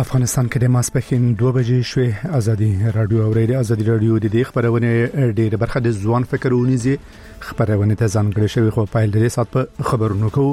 افغانستان کې د ماسپښین 2 بجې شوې ازادي رادیو اوریدي ازادي رادیو د دې خبرونه ډېر برخه د ځوان فکرونی زی خبرونه ته ځانګړي شوی خو پایل د سات په خبرونو کو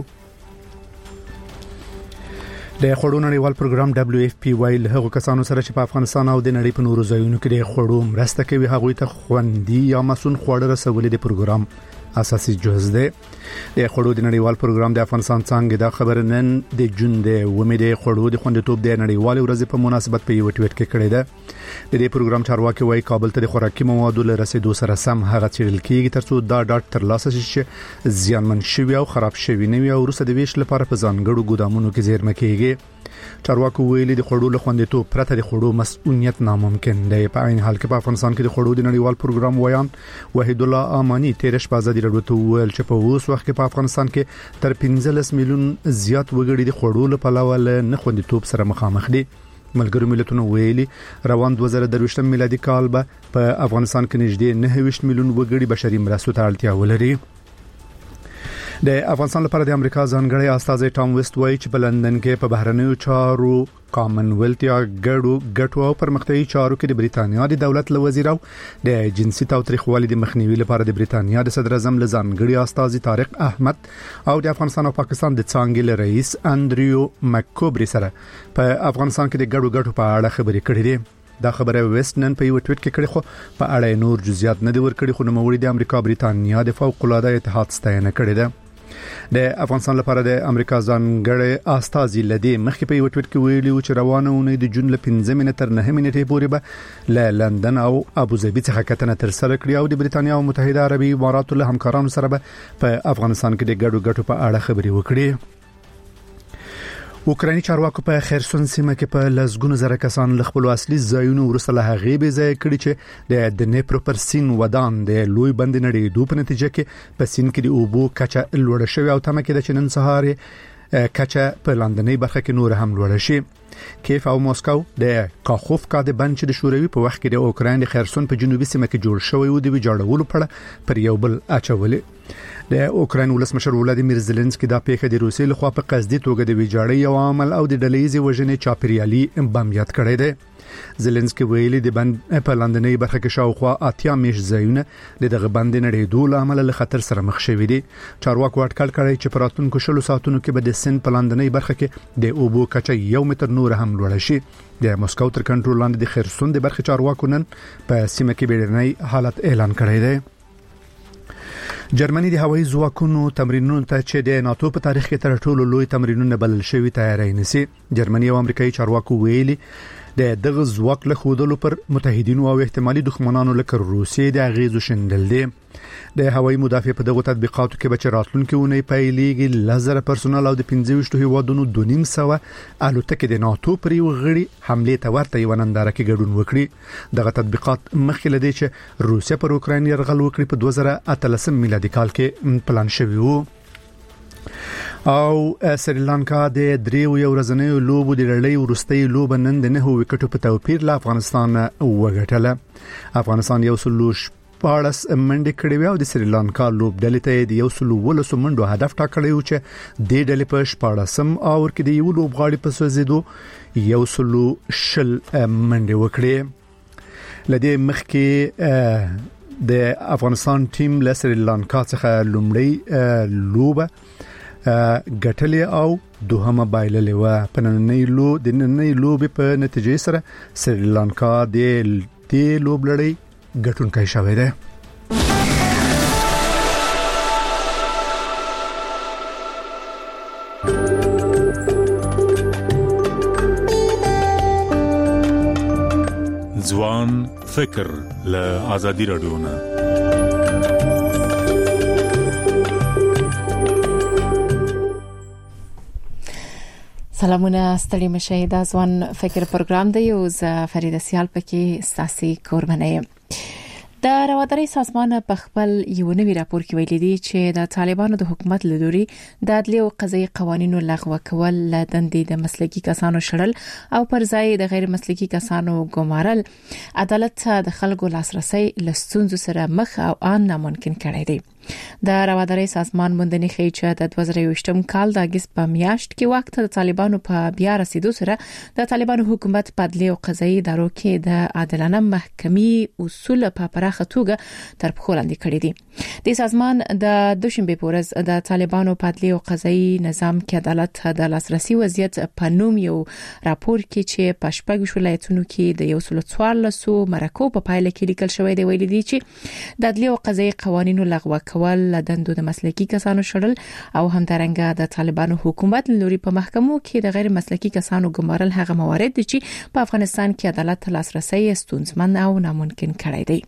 د خړو نړیوال پروګرام WFP له هغو کسانو سره چې په افغانستان او د نړۍ په نورو ځایونو کې د خړو مرسته کوي هغه ته خوندي یا مسون خواړه رسولي د پروګرام اساسي جزء ده د خړو د نړیوال پروګرام د افغانستان څنګه د خبر نن د جون د امید خړو د خوندیتوب د نړیوال ورځ په مناسبت په یو ټویټ کې کړی ده د دې پروګرام چارواکي وايي کابل ته د خوراکي موادو له رسیدو سره سم هغه چیرل کېږي ترڅو دا ډاټ تر لاسه شي زیانمن شوی او خراب شوی نه وي او وروسته د ویش لپاره په ځانګړو ګودامونو کې زیرمه کېږي چارواکو ویلي د خړو له خوندیتوب پرته د خړو مسؤلیت ناممکن دی په عین حال کې په افغانستان کې د خړو د نړیوال پروګرام ویان وحید الله امانی تیرش په ازادي رادیو ته ویل چې په اوس وخت کې په افغانستان کې تر 15 میلیون زیات وګړي د خړو له پلوه نه خوندیتوب سره مخامخ دي ملګرو ملتونو ویلي روان 2023 میلادي کال به په افغانستان کې نږدې 9 میلیون وګړي بشري مرستو ته اړتیا ولري د افغانستان لپاره د امریکا ځانګړی استازی ټام ویسټ وایي چې په لندن کې په بهرنیو چارو کامن ویلث یا ګټو او پرمختیايي چارو کې د بریتانیا د دولت له وزیر او د جنسي تاوتریخوالي د مخنیوي لپاره د بریتانیا د صدر اعظم له ځانګړي استازي طارق احمد او د افغانستان او پاکستان د څنګه له رئیس انډریو مکوبري سره په افغانستان کې د ګټو په اړه خبرې کړې دي دا خبره ویسټ نن په یو ټویټ کې کړې خو په اړه نور جزئیات نه دی ورکړي خو نوموړي د امریکا بریتانیا د فوق العاده اتحاد ستاینه کړې ده د افغانستان لپاره د امریکا ځانګړی استازي لدی مخکې په یو ټویټ کې ویلي چې روانه ونې د جون له 15 تر 9 منټې پورې به له لندن او ابوظبي څخه کتنه تر سره کړی او د بریتانیا او متحده عربي اماراتو له همکارانو سره به په افغانستان کې د ګټو په اړه خبرې وکړي اوکراني چارواکو په خرسون سیمه کې په لزګونو زره کسان له خپل اصلي ځایونو ورسره له غیبه ځای کړي چې د دنیپرو پر سین ودان د لوی بند نړۍ دوه په نتیجه کې په سین کې د اوبو کچه لوړه شوې او تمه کې د چنن سهار کچه په لندنۍ برخه کې نور هم لوړه شي کیف او مسکو د کاخوفکا د بنچ د شوروي په وخت کې د اوکراین د خرسون په جنوبي سیمه کې جوړ شوی او د ویجاړولو په پر یو بل اچولې د اوکراین ولسمشر ولادیمیر زيلنسکي دا پیښه د روسیې لخوا په قصدي توګه د ویجاړۍ او عمل او د ډلېزي وژنې چاپریالي بمیات کړی دی زيلنسکي ویلي د بند په لندنۍ برخه کې شاوخوا 80 میش ځایونه دغه بند نړۍ دوه عمل له خطر سره مخ شوي دي چارواکو اټکل کړی چې پراتونکو شلو ساعتونو کې به د سن په لندنۍ برخه کې د اوبو کچه 1 متر نور هم لوړ شي د مسکو تر کنټرول لاندې د خرسون د برخه چارواکو نن په سیمه کې بیړنۍ حالت اعلان کړی دی جرمني د هوایي ځواکونو تمرینونو ته چې د ناتو په تاریخ کې تر ټولو لوی تمرینونه بلل شوی تیاری نسی جرمني او امریکایي چارواکو ویلي د دغه ځواک له خودلو پر متحدینو او احتمالي دښمنانو لکه روسیې د اغیزو شندل دي د هوایي مدافع په دغه تطبیقاتو کې به راتلونکي ونې پیلېږي لزر پرسونل او د 15 هیوادونو 2.5 الوتکې د ناتو پر یو غړي حمله ته ورته یو ننداره کې ګډون وکړي دغه تطبیقات مخکې لدی چې روسیا پر اوکراین يرغل وکړي په 2013 میلادي کال کې پلان شوی وو او سریلانکا د دریو یو ورځنیو لوبو د لړۍ ورستۍ لوب نن د 9 وکټو په توپیر له افغانستان وګټله افغانستان یو سلوش پاړس منډه کړې او د سریلانکا لوب ډلې ته د یو سلو ولسو منډو هدف ټاکلی و چې د ډلې په شپاړسم او کې د یو لوب غاړي په سوزیدو یو سلو شل منډه وکړي لدې مخکې د افغانستان ټیم له سریلانکا څخه لومړی لوبه ګټلې او دوهمه بایللې و په نننۍ لوب په نتیجې سره سریلانکا د دې لوب لړۍ ګټونکی شوی دی ځوان فکر له ازادي رادیو نه سلامونه ستړي مشه دا ځوان فکر پروګرام دی او ز فریده سیال پکې ساسي کوربنه د رواداري سازمان په خپل یو نوی راپور کې ویلي دی چې د طالبانو د حکومت لدوري د عدلي او قضایي قوانینو لغوه کول لدندې د مسلکي کسانو شړل او پر ځای د غیر مسلکي کسانو ګمارل عدالت ته د خلکو لاسرسي لستونزو سره مخ او ان ناممکن کړی دی د رواداري سازمان موندنې ښیي چې د 2023م کال د اگست په میاشت کې وخت د طالبانو په بیا رسیدو سره د طالبانو حکومت په عدلي او قضایي ادارو کې د عادلانه محکمې اصول په پراخه توګه تر پښو لاندې کړی دي. د سازمان د دوشنبه پورز د طالبانو په عدلي او قضایي نظام کې عدالت د لاسرسي وضعیت په نوم یو راپور کې چې په شپږ ولایتونو کې د 114 مرکو په پایله کې لیکل شوی دی ویلي دي چې د عدلي او قضایي قوانینو لغوه کول لدندو د مسلکي کسانو شړل او همدارنګه د طالبانو حکومت لوري په محکمو کې د غیر مسلکي کسانو ګمارل هغه موارد دي چې په افغانستان کې عدالت لاسرسي ستونزمن او ناممکن کړی دی.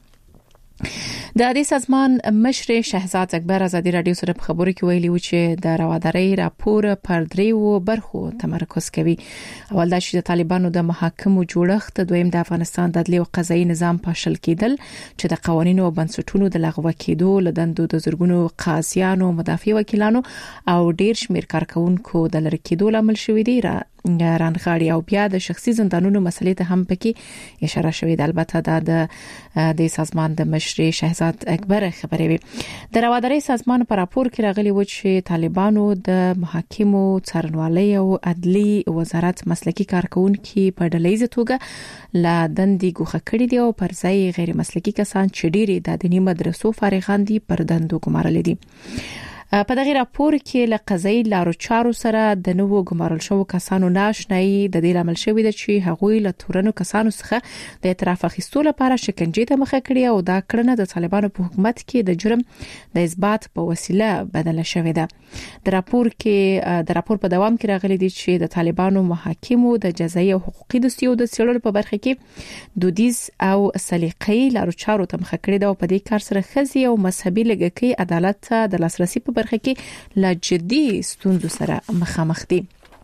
د دې سازمان مشر شهزاد اکبر ازادي رادیو سره په خبرو کې ویلي و چې د رواداري راپور پر دریو برخو تمرکز کوي. اول دا چې د طالبانو د محاکمو جوړښت، دویم د افغانستان د عدلي او قضایي نظام پاشل کېدل چې د قوانینو او بنسټونو د لغوه کېدو لدندو د زرګونو قاضیانو، مدافع وکیلانو او ډیر شمیر کارکونکو د لری کېدو لامل شوې دي. رانغاړي او بیا د شخصي زندانونو مسلې ته هم پکې اشاره شوې ده. البته د سازمان د مشر شهزاد اکبر خبرې وي. د رواداري سازمان په راپور کې راغلي و چې طالبانو د محاکمو، څارنوالۍ او عدلي وزارت مسلکي کارکونکو په ډلهیزه توګه لا دندې ګوښه کړې دي او پر ځای غیر مسلکي کسان چې ډېری د دیني مدرسو فارغان دي پر دندو ګمارل دي. په دغه راپور کې له قضایي لارو چارو سره د نوو ګمارل شوو کسانو ناشنایي د دې لامل شوې ده چې هغوی له تورنو کسانو څخه د اعتراف اخیستلو لپاره شکنجې ته مخه کړې او دا کړنه د طالبانو په حکومت کې د جرم د اثبات په وسیله بدله شوې ده. د راپور په دوام کې راغلي دي چې د طالبانو محاکمو د جزایي او حقوقي دستیو د څېړلو په برخه کې دودیز او سلیقه‌ای لارو چارو ته مخه کړې ده او په دې کار سره خزي او مذهبي لږکي عدالت د لاسرسي په برخه کې لا جدي ستونزو سره مخامخ دي.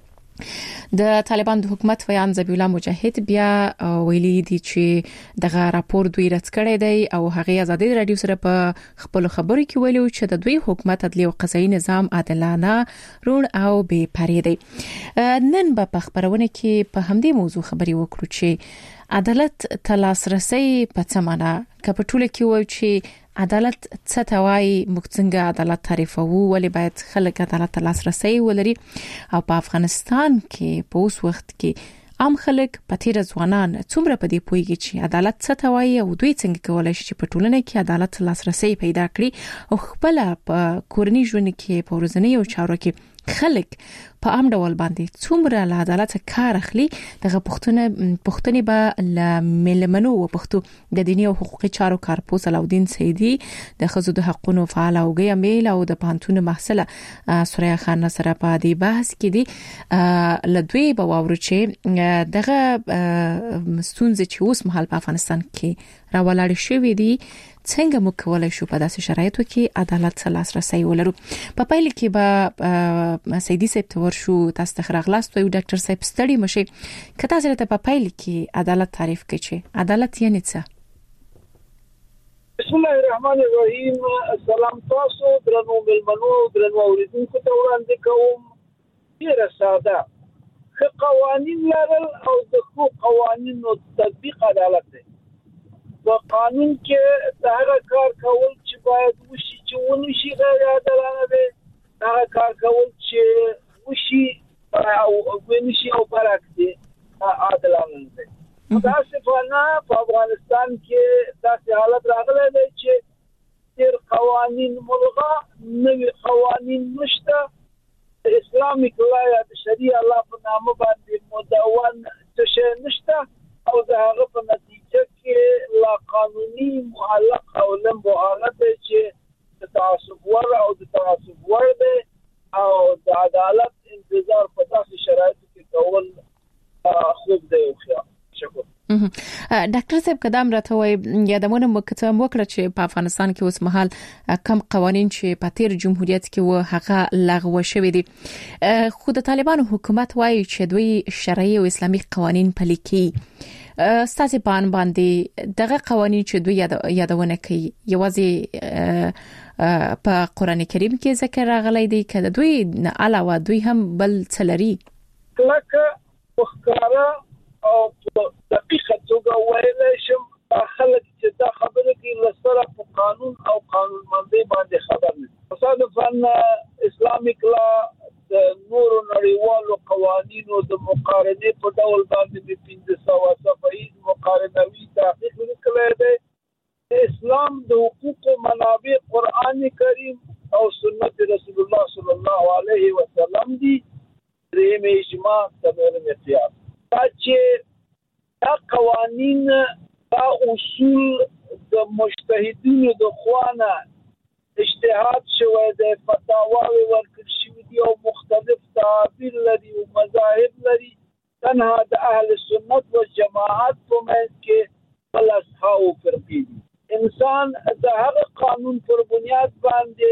د طالبان د حکومت ویان ذبیح الله مجاهد بیا ویلي دي چې دغه راپور دوی رد کړی دی او هغه ازادي رادیو سره په خپل خبرو کې ویلي چې د دوی حکومت عدلي او قضایي نظام عادلانه، روڼ او بې پرې دی. نن په خبرونه کې په همدې موضوع خبري وکړو چې عدالت تلاسرسي په څه معنی کپټوله کې وایي چې عدالت څه ته وایي، موږ څنګه عدالت تعریفوو، ولې باید خلک عدالت ته لاسرسي ولري او په افغانستان کې په اوس وخت کې عام خلک په تیر ځوانان څومره په دې پوهیږي چې عدالت څه ته وایي او دوی څنګه کولای شي په ټولنه کې عدالت لاسرسي پیدا کړي او خپل په کورنۍ ژوند کې په ورځنیو چارو کې خلک په عام ډول باندې څومره له عدالت کار اخلي. دغه پښتنې به لمنو او پښتو د دیني او حقوقي چارو کارپوس علاودین سیدی د خزو د حقوقو فعال او غیمیل او د پانتون محصله سوریا خان سره په دې بحث کې دي. لدوی به واورو چې دغه ستونزې چې اوس مهال په افغانستان کې راولاړ شوې دي څنګه موږ کولای شو په داسې شرایطو کې عدالت ته لاسرسي ولرو. په پیل کې به سیدی صاحب ته ورشو، تاسو ته راغلاست او ډاکټر صاحب ستړي مشي که تاسو ته په پیل کې عدالت تعریف کړئ. عدالت یعنی څه؟ بسم الله الرحمن الرحیم. السلام تاسو درنو ملمنو درنو اوریدونکو ته وړاندې کوم. ډیره ساده ښه قوانین لرل او د ښو قوانینو تطبیق عدالت دی. په قانون کې د هغه کار کول چې باید وشي چې ونشي غیر عادلانه دی، هغه کار کول چې وشي او ونشي او برعکس دی عادلانه دی. متاسفانه په افغانستان کې داسې حالت راغلی دی چې ډېر قوانین ملغا، نوي قوانین نشته، د اسلامیک لا یا د شریعه الله په نامه باندې مدون څه شی نشته او د هغه په نتیجه کې لا قانوني معلق او لم معارض چې د تعصب ور او د تعصب ور دی او د عدالت انتظار په داسې شرایطو کې کول خوب دی. شکر. ډاکټر صاحب قدم راته وای یادمونه مکته وکړه چې په افغانستان کې اوس مهال کم قوانين چې په تیر جمهوریت کې و هغه لغوه شوې دي، خو د طالبانو حکومت وایي چې دوی شرعي او اسلامي قوانين پلي کوي. ستاسو په ان باندې دغه قوانين چې دوی یادونه کوي یوازې په قران کریم کې ذکر راغلي دي کله دوی نه علاوه دوی هم بل څلري لکه وخکاره او په دقیقه توګه ویل شم خلک چې دا خبره کوي لسره په قانون او قانون مندي باندې خبر نه تصادفاً اسلامیک لا د نورو نړیوالو قوانینو د مقارنې په ډول باندې د 1500 صفحې مقارنوي تحقیق وکړی دی اسلام د حقوق منابع قرآن کریم او سنت رسول الله صلی الله علیه وسلم دی دریم اجماع څلورم قیاس دا چې دا قوانین دا اصول د مجتهدینو د خوانه اجتهاد شوی د فتاواوی ورکړل شوی دی او مختلف تعابیر لري او مذاهب لري تنها د اهل سنت و جماعت په منځ کې بل اصحاب فرقې دي انسان د هغه قانون پر بنیاد باندې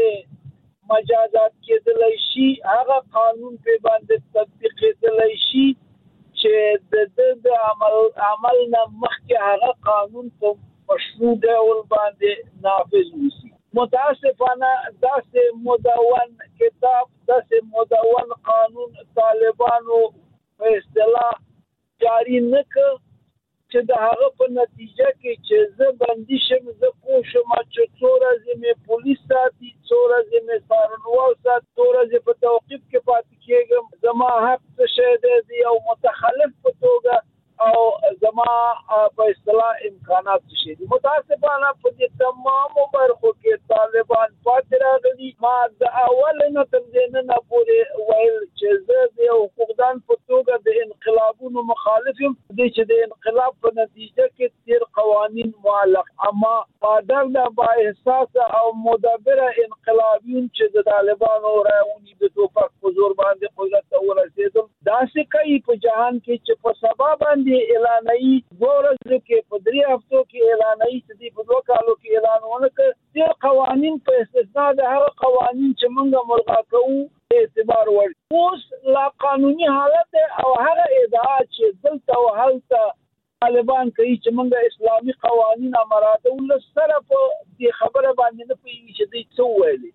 مجازات کېدلی شي هغه قانون په باندې تطبیق کېدلی شي چې د عمل نه مخکې هغه قانون په مشروع ډول باندې نافذ وشي متاسفانه داسې مدون کتاب داسې مدون قانون طالبانو په اصطلاح جاری نه کړ چې د هغه په نتیجه کې چې زه بندي شم زه پوه شم چې څو ورځې مې پولیس ساتي څو ورځې مې څارنوال ساتي څو ورځې په توقیف کې پاتې کېږم زما حق څه شی دی او متخلف په توګه او زما په اصطلاح امکانات څه شي دي متاسفانه په دې تمامو برخو کې طالبان پاتې راغلي ما د اول نه تر دې نه پورې ویل چې زه د حقوقدان په توګه د انقلابونو مخالف یم چې د انقلاب په نتیجه کې تیر قوانین معلق اما پادر د با احساس او مدبر انقلابیون چې د طالبانو راونی د توفق په زور باندې قدرت ته ورسېدل داسې کوي په جهان کې چې په سبب اعلاني ورځ کې په 3 هفتو کې اعلاني چې په 2 کالو کې اعلان ونکړ چې قوانين په استثناء د هغه قوانين چې موږ ملغا کوو اعتبار ورکړي اوس لا قانوني حالت او هغه ادعا چې دلته او هلته طالبان کوي چې موږ اسلامي قوانين امراته ولسره په دې خبره باندې نه پیږي چې دوی څه وایي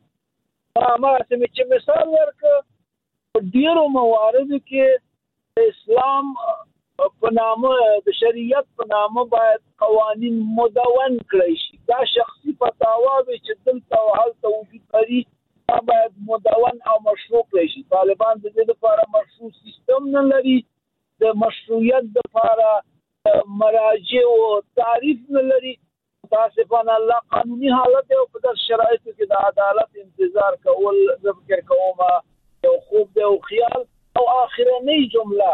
ما سمې چې مثال ورکړ ډیرو مواردو کې اسلام په نامه د شریعت په نامه باید قوانین مدون کړی شي دا شخصي فتاوا به چې دلته او هلته وجود لري دا باید مدون او مشروع کړی شي طالبان د دې لپاره مشروع سیستم نه لري د مشروعیت لپاره مراجع او تعریف نه لري متاسفانه الله قانوني حالت او په داسې شرایطو کې د عدالت انتظار کول زه فکر کوم یو خوب دی او خیال او آخرنۍ جمله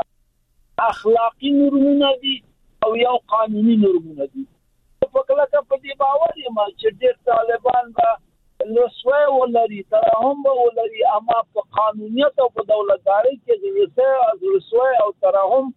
اخلاقی نورمونه دي او یو قانوني نورمونه دي په کله کې په دې باور یم چې ډېر طالبان به لسوي ولري ترحم ولري اما په قانونیت او په دولتداري کې لسوي او ترحم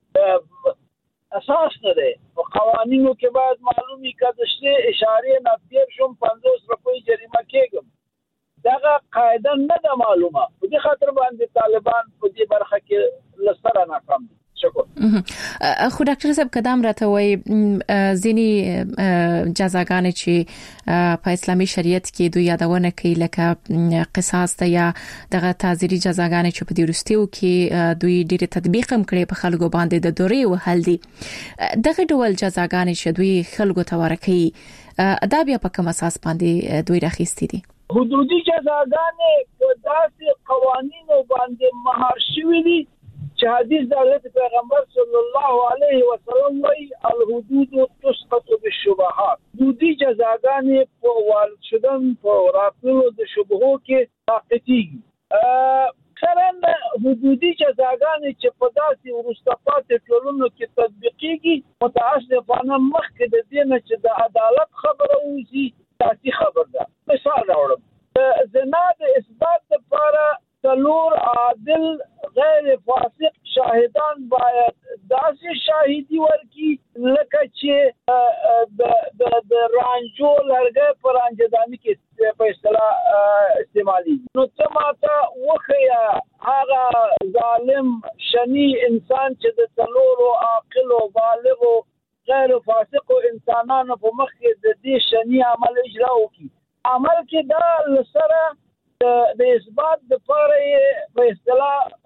اساس نه دی په قوانینو کې باید معلومي کړي چې اشاره نه تیر شوم 50 روپۍ جریمه کېږم دغه قاعده نه ده معلومه په دې خاطر باندې طالبان په دې برخه کې لسره ناکام دي شکر خو ډاکټر صاحب قدم راته وای ځینی جزاګانې چې په اسلامي شریعت کې دوی یادونه کوي لکه قصاص ته یا دغه تعزیري جزاګانې چې په دې وروستیو کې دوی ډېر تطبیق هم کړي په خلکو باندې د دوري وهل دي دغه ډول جزاګانې چې دوی خلکو ته ورکړي دا بیا په کوم اساس باندې دوی راخېستي دي حدودي جزاګانې په داسې قوانینو باندې مهار شوي دي چې حدیث د حضرت پیغمبر صلی الله علیه وسلم وايي الحدود تسقط بالشبهات حدودي جزاګانې په وارد شدن په راتلو د شبهو کې ساقطيږي خرن حدودي جزاګانې چې په داسې ورسته پاتې ټولنو کې تطبیقيږي متاسفانه مخکې د دې نه چې د عدالت خبره وځي تاسو خبر ده مثال راوړم زنا د اثبات لپاره څلور عادل غیر فاسق شاهدان باید داسې شاهدي ورکړي لکه چې د رانجو لرګي پر انجداني کې په اصطلاح استعمالي نو څه ماته وخیا هغه ظالم شنی انسان چې د څلورو عاقل او بالغ غیر فاسق انسانانو په مخ کې د دې شنی عمل اجرا وکړي عمل کې دا لسره د اثبات د پاره په اصطلاح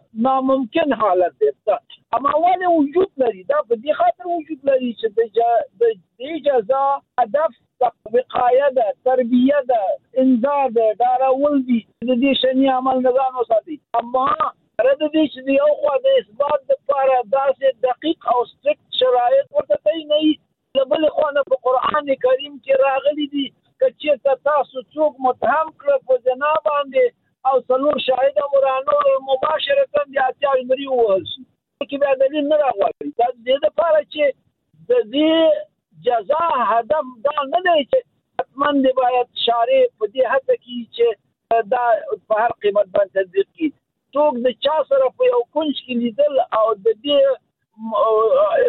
ناممکن حالت دی. اما ولې وجود لري؟ دا په دې خاطر وجود لري چې د دې جزا هدف وقایه ده، تربیه ده، انذار ده، ډارول دي د دې شنی عمل نه ځان وساتي. اما رد دي چې یو خو د اثبات لپاره داسې دقیق او سټریکټ شرایط ورته نه وي. بل خو نه په قرآن کریم کې راغلي دي چې تاسو څوک متهم کړ په زنا باندې او څلور شاهد مرانو مباشرتا د اتیا مری ووهل شي، کې بیا دلیل نه راغلی. دا د دې لپاره چې د دې جزا هدف دا نه دی چې حتما دی باید شارع په دې حد کې چې دا په هر قیمت باندې تطبیق کړي. څوک د چا سره په یو کونج کې لیدل او د دې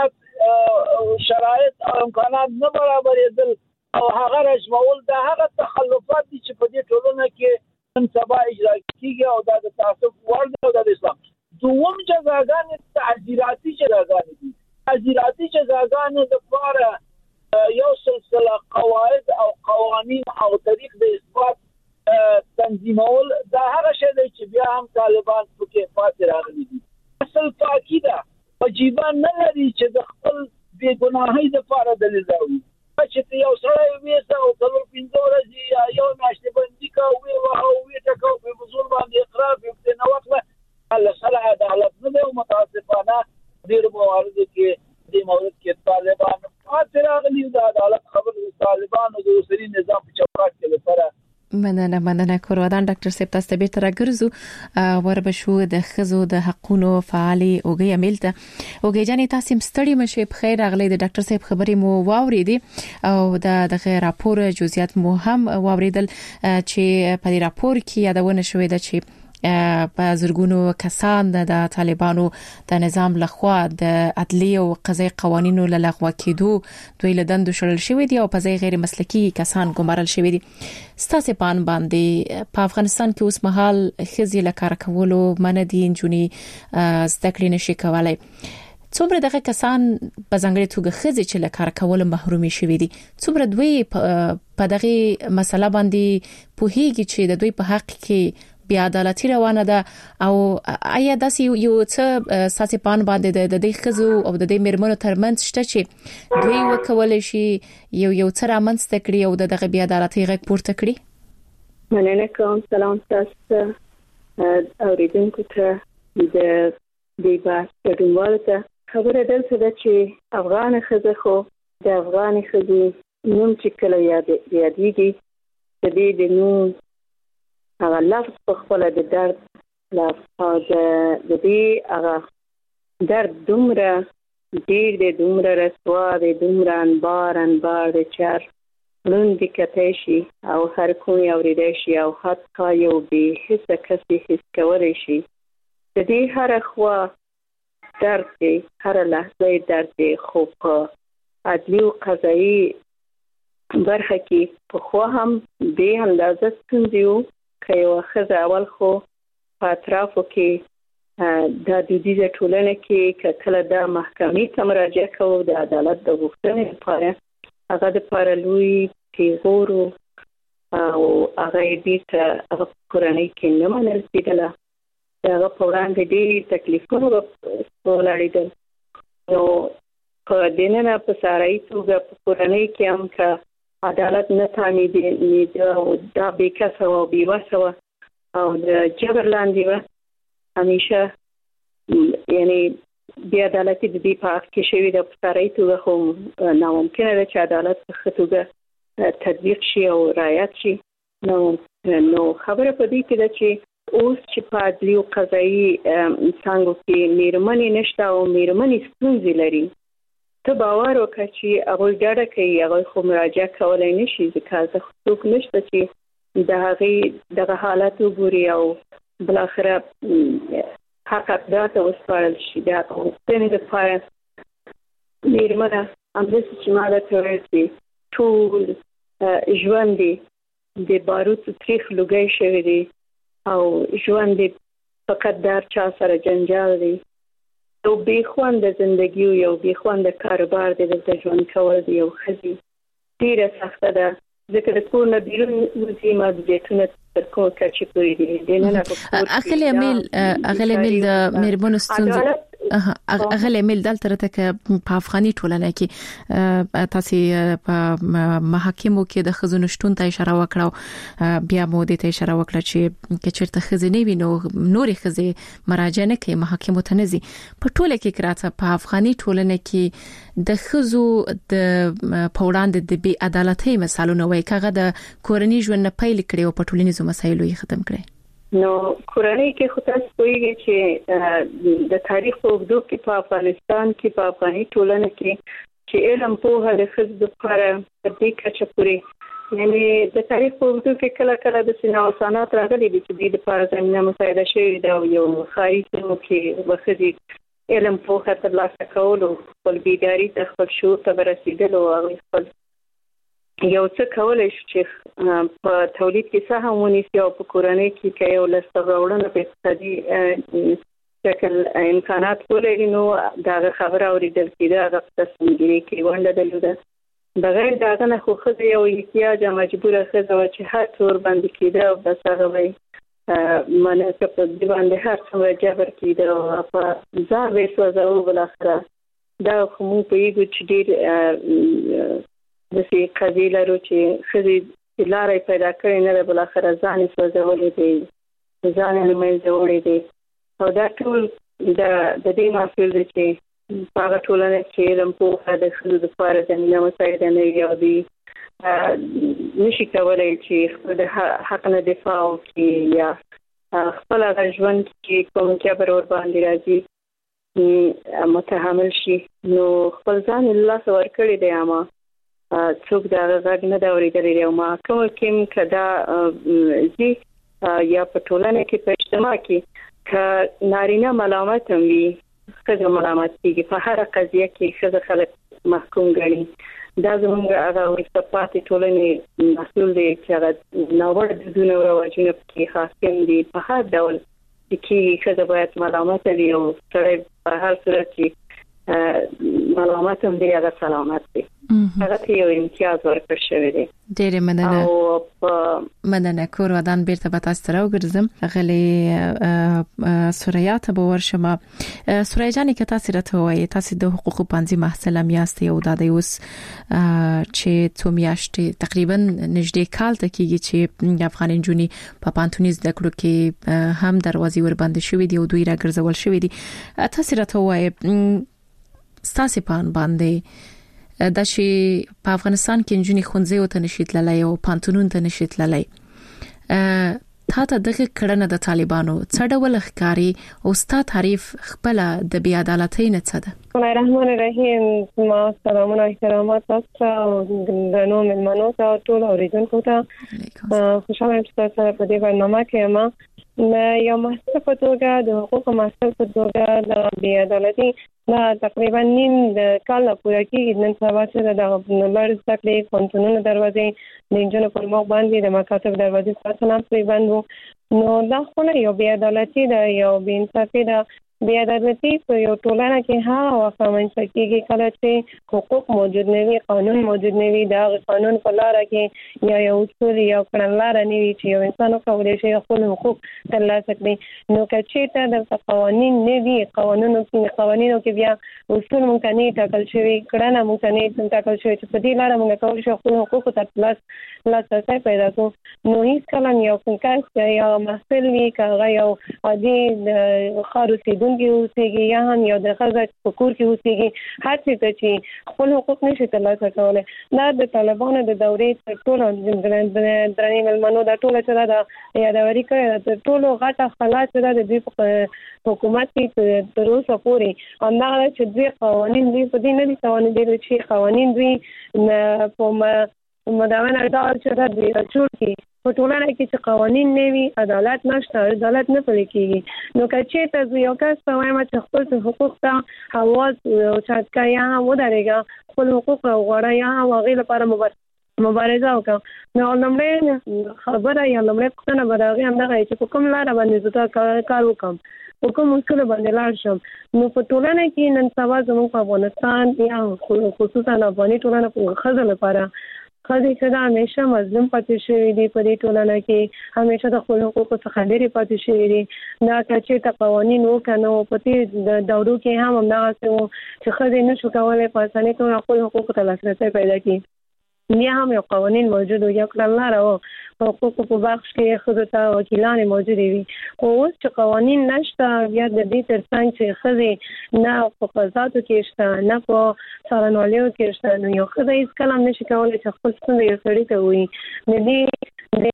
اثبات شرایط او امکانات نه برابرېدل او هغه رجمول، دا هغه تخلفات دي چې په دې ټولنه کې نن سبا اجرا کیږي او دا د تعصب وړ دی او د اسلام. دوم جزاګانې تعزیراتي جزاګانې دي. تعزیراتي جزاګانې دپاره یو سلسله قواعد او قوانین او طریق د اثبات تنظیمول، دا هغه شی دی چې بیا هم طالبان پکې پاتې راغلي دي. اصل پاکي ده، وجیبه نه لري چې د خپل بېګناهۍ دپاره دلیل راوړي. چې یو سړی ویسه او 4-5 ورځې یا یو میاشتې بندي که ویې وهه او ویې ټکه او په بزول باندې اقرار پرې نه وکړه، الله صلاح عدالت نه دی. او متاسفانه ډېرو مواردو کې دې مورد کې طالبان پاتې راغلي. د عدالت خبر د طالبانو د اوسني نظام په چوکاټ کې لپاره مننه کورودان. ډاکټر صاحب تاسو ته به تر ګرځو وربشو د خزو د حقونو فعالي اوګي امیل ته اوګي جانې تاسو مستړي مشه په خیر اغلی د ډاکټر صاحب خبرې مو واوریدي او د راپور جزئیات مو هم واوریدل چې په دې راپور کې یادونه شوې ده چې په زرګونو کسان د طالبانو د نظام لخوا د عدلي او قضایي قوانینو له لغوه کېدو دوی له دندو شړل شوی دي او په ځای غیر مسلکي کسان ګمارل شوی دي. ستاسو پان باندې په افغانستان کې اوس مهال خزي له کار کولو منډي انجونی زده کړې نشي کولای. څومره دغه کسان په ځانګړي توګه خزي چې له کار کولو محرومي شوی دي، څومره دوی په دغه مسله باندې پوهیږي چې د دوی په حق کې بیا عدالتي روانه ده او آیا داسې یو څه ساسي پان باندې د دې خزو او د دې مرمنو ترمنځ شته چې دوی وکول شي یو څه رامنځته کړي او دغه بیا عدالتي غږ پورته کړي؟ مننه کوم. سلام تاسو اوریدونکو ته د دې بحث ګډونوالو ته. خبره دلته ده چې افغان خزه خو د افغان خزو نوم چې کله یادېږي د دې د نوم هغه لفظ په خپل د درد لفظ او د دې هغه درد دومره ډېر دی، دومره رسوا دی، دومره انبار د چر لوندې کتی شي او هر کوم اورېدی شي او حتی یو بې حسه کس یې حس کولی شي. د دې هره خوا درد دی، هره لحظه درد دی. خو په عدلي او قضایي برخه کې پخوا هم بې اندازه ستونزې وو که یو ښځه اول خو په اطرافو کې د دودیزه ټولنه کې که کله د محکمې ته مراجعه کوو د عدالت د غوښتنې لپاره، هغه دپاره لوی پیغور او هغه یې بیرته هغه په کورنۍ کې نه منل کېدله. د هغه په وړاندې ډېر تکلیفونه ولاړېدل. نو په دننه په سارایي توګه په کورنۍ کې هم که عدالت نه تامینېده او دا بې کسه وه او بې وسه وه او د جبر لاندې وه، همیشه یعنې بې عدالتي د دې په حق کې شوې ده. په سارایي توګه خو ناممکنه ده چې عدالت په ښه توګه تطبیق شي او رعایت شي. نو خبره په دې کې ده چې اوس چې په عدلي او قضایي څانګو کې میرمنې نشته او میرمنې ستونزې لري، ته باور وکړه چې هغوی ډاډه کوي، هغوی خو مراجعه کولی نه شي ځکه هلته څوک نشته چې د هغې دغه حالت وګوري او بالاخره حق اقدار ته وسپارل شي. د هغه غوښتنې دپاره میرمنه همداسې چې ما درته ویل چې ټول ژوند یې د باروتو تریخ لوګی شوی دی او ژوند یې فقط د هر چا سره جنجال دی. یو بې خونده زندګي او یو بې خونده کاروبار دی دلته ژوند کول د یو ښځې ډېره سخته ده ځکه د کور نه بیرون وځي، محدودیتونه تر کومه کچې پورې دي نه اغلی امیل د مېرمنو ستونزې اغلی امیل دلته ته په افغاني ټولنه کې تاسو په محاکمو کې د خزونو شتون ته اشاره وکړه بیا مو د ته اشاره وکړه چې چیرته خزینه وي نو نورې خزې مراجعه نه کوي محاکمو ته نه ځي په ټوله کې کراته په افغاني ټولنه کې د خزو د پوړاند د بی عدالتۍ مثالونه وایي کغه د کورنۍ ژوند نه پیل کړي او په ټولنیزو مسایلو یې ختم کړي نو کورنۍ کې خو تاسو کوئ چې د تاریخ په اوږدو کې په افغانستان کې په افغاني ټولنه کې چې علم په د خزو لپاره د دې کچه پورې یعنی د تاریخ په اوږدو کې کله کله د سینا اوسانات راغلي دي چې د لپاره زمينه مساعده شوی دا یو خارجي مو کې وخدي علم په ترلاسه کولو خپل بیداری ته خپل شعور ته رسیدل او خپل یو څه کولای شي چې په تولید کې سهم ونیسي او په کورنۍ کې کې یو لستوړنه په اقتصادي شکل امکانات ولري نو دا خبره اوریدل کېده هغه تصمیمګیری کې ونده دلته بغیر داغه نه خو خزه یو احتیاج مجبوره خزه و چې هر تور باندې کېده او بس هغه وي مانه په دې باندې هر څومره جبر کېده او په ځان وسوځه او بل اخره دا خو مو په یوه چې ډیر د سي قبيله رو چې خزي لارې پیدا کړې نه بل اخر ځان سوځولې دي ځان نه مې جوړې دي او دا ټول د دې مسول دي چې هغه ټولنه چې علم په د خزو د فار د نه مساعده نه یادي نشي کولای چې خپل حق نه دفاع وکړي یا خپل ژوند کې کوم جبر ور باندې راځي متحمل شي نو خپل ځان الله سور کړی دی اما څوک دا غږ نه دا اورېدلې او ما کوم کې کدا زی یا په ټولنه کې په اجتماع کې ک نارینه ملامت هم وي څنګه ملامت کیږي په هر قضیه کې څنګه خلک محکوم غړي دا زموږ هغه ورستپاتې ټولنې مسؤل دي چې هغه ناوړه د دنیا راوځي په خاصم دي په هر ډول کې څنګه باید ملامت وي او سره په هر صورت کې ملامت هم دی هغه سلامت دي هغه یو امتیاز ورکړ شوی دی ډېر مننه او مننه کور ودان بیرته به تاسو ته راوګرځم غلې سوریا ته به ورشم سوریا جانې که تاسو راته وایي تاسو د حقوقو پانځي محصله میاستئ او د اوس چې څو میاشتې تقریبا نږدې کال ته کېږي چې افغان نجونې په پانتونیز د کړو کې هم دروازې ور باندې شوې دي او دوی راګرځول شوې دي تاسو راته وایي ستاسو پان باندې دا چې په افغانستان کې نجونې خونځې او تنشیت لای او پانتونون تنشیت لای تا ته دغه کړنه د طالبانو څه ډول ښکاری او ستا تعریف خپل د بی عدالتۍ نه څه ده بسم الله الرحمن الرحیم ما سلامونه او احترامات تاسو د نوم منو ته ټول اوریدونکو ته خوشاله یم چې تاسو په دې برنامه کې ما یو محصل په توګه د حقوق محصل په توګه د بی عدالتۍ دا تقریبا نیم د کال پورې کې نن سبا چې د نمبر ځکه کنټرول دروازې د انجن پر مخ باندې د مکاتب دروازې ساتنه پرې باندې نو دا خو نه یو بی عدالتۍ دا یو بی انصافي دا بی عدالتۍ په یو ټولنه کې هغه وخت منځ کېږي کله چې حقوق موجود نه وي قانون موجود نه وي دا قانون په لار کې یا یو اصول یا کړنلار نه وي چې یو انسان کولی شي خپل حقوق ترلاسه کړي نو کچې ته د قوانین نه وي قوانینو کې بیا اصول ممکن نه ټاکل شوی کړنه ممکن نه ټاکل شوی چې په دې لار موږ کولی شو خپل حقوق ترلاسه پیدا کړو نو هیڅ کله یو کس یا محصل وي کغه یو عادي خارجي کې اوسېږي یا هم یو د خلک په کور کې اوسېږي هر څه چې خپل حقوق نشي ترلاسه کولی دا د طالبانو د دورې ټول درنې ملمنو دا ټول چې دا یادوري کړی دا ټول غټه خلاص ده د دې حکومت کې تر اوسه پورې همدغه چې دوی قوانین دي په دې نه دي قوانین دي چې قوانین دوی په مداونه ډول چې دا دوی جوړ کړي په ټولنه کې چې قوانین نه وي عدالت نشته عدالت نه پلي کېږي نو کچې ته یو کس په وایم چې خپل حقوق ته حواس او چاتکا یا ودرېږي خپل حقوق غواړي یا هغه لپاره مبارزه وکړه نو لمړی خبره یا لمړی پوښتنه به هغه همدغه چې کوم لار باندې زه کار وکم کوم اصول باندې لاړ شم نو په ټولنه کې نن سبا زموږ په افغانستان یا خصوصا افغاني ټولنه په خزه لپاره خدای چې دا همیشه مظلوم پاتې شوی دی په دې ټولنه کې، همیشه د خپل حقوقو څخه لرې پاتې شوی دی. دا چې قوانین وکنو په دې دورو کې هم همدغسې وو چې ښځې نشو کولی په اسانۍ توګه خپل حقوقو ته لاسرسی پیدا کړي. بیا هم یو قوانین موجود و، یو کړنلاره وه په حقوقو په بخش کې ښځو ته وکیلانې موجودې وي. خو اوس چې قوانین نشته، بیا د دې ترڅنګ چې ښځې نه په قضاتو کې شته نه په څارنوالیو کې شته، نو یو ښځه هېڅکله هم نشي کولی چې خپل ستونزه یو سړي ته ووایي. د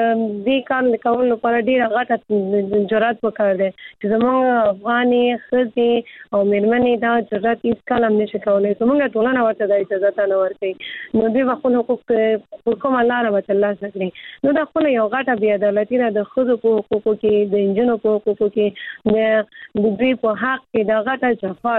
دې کار کولو لپاره ډېره غټه جرأت پکار دی چې زموږ افغانې ښځې او مېرمنې دا جرأت هېڅکله هم نشي کولی. زموږ ټولنه ورته دا اجازه نه ورکوي، نو دوی به خپل حقوق په کومه لاره به ترلاسه کړي. نو دا خپله یو غټه بې عدالتي ده د ښځو په حقوقو کې، د نجونو په حقوقو کې، د دوی په حق کې دا غټه جفا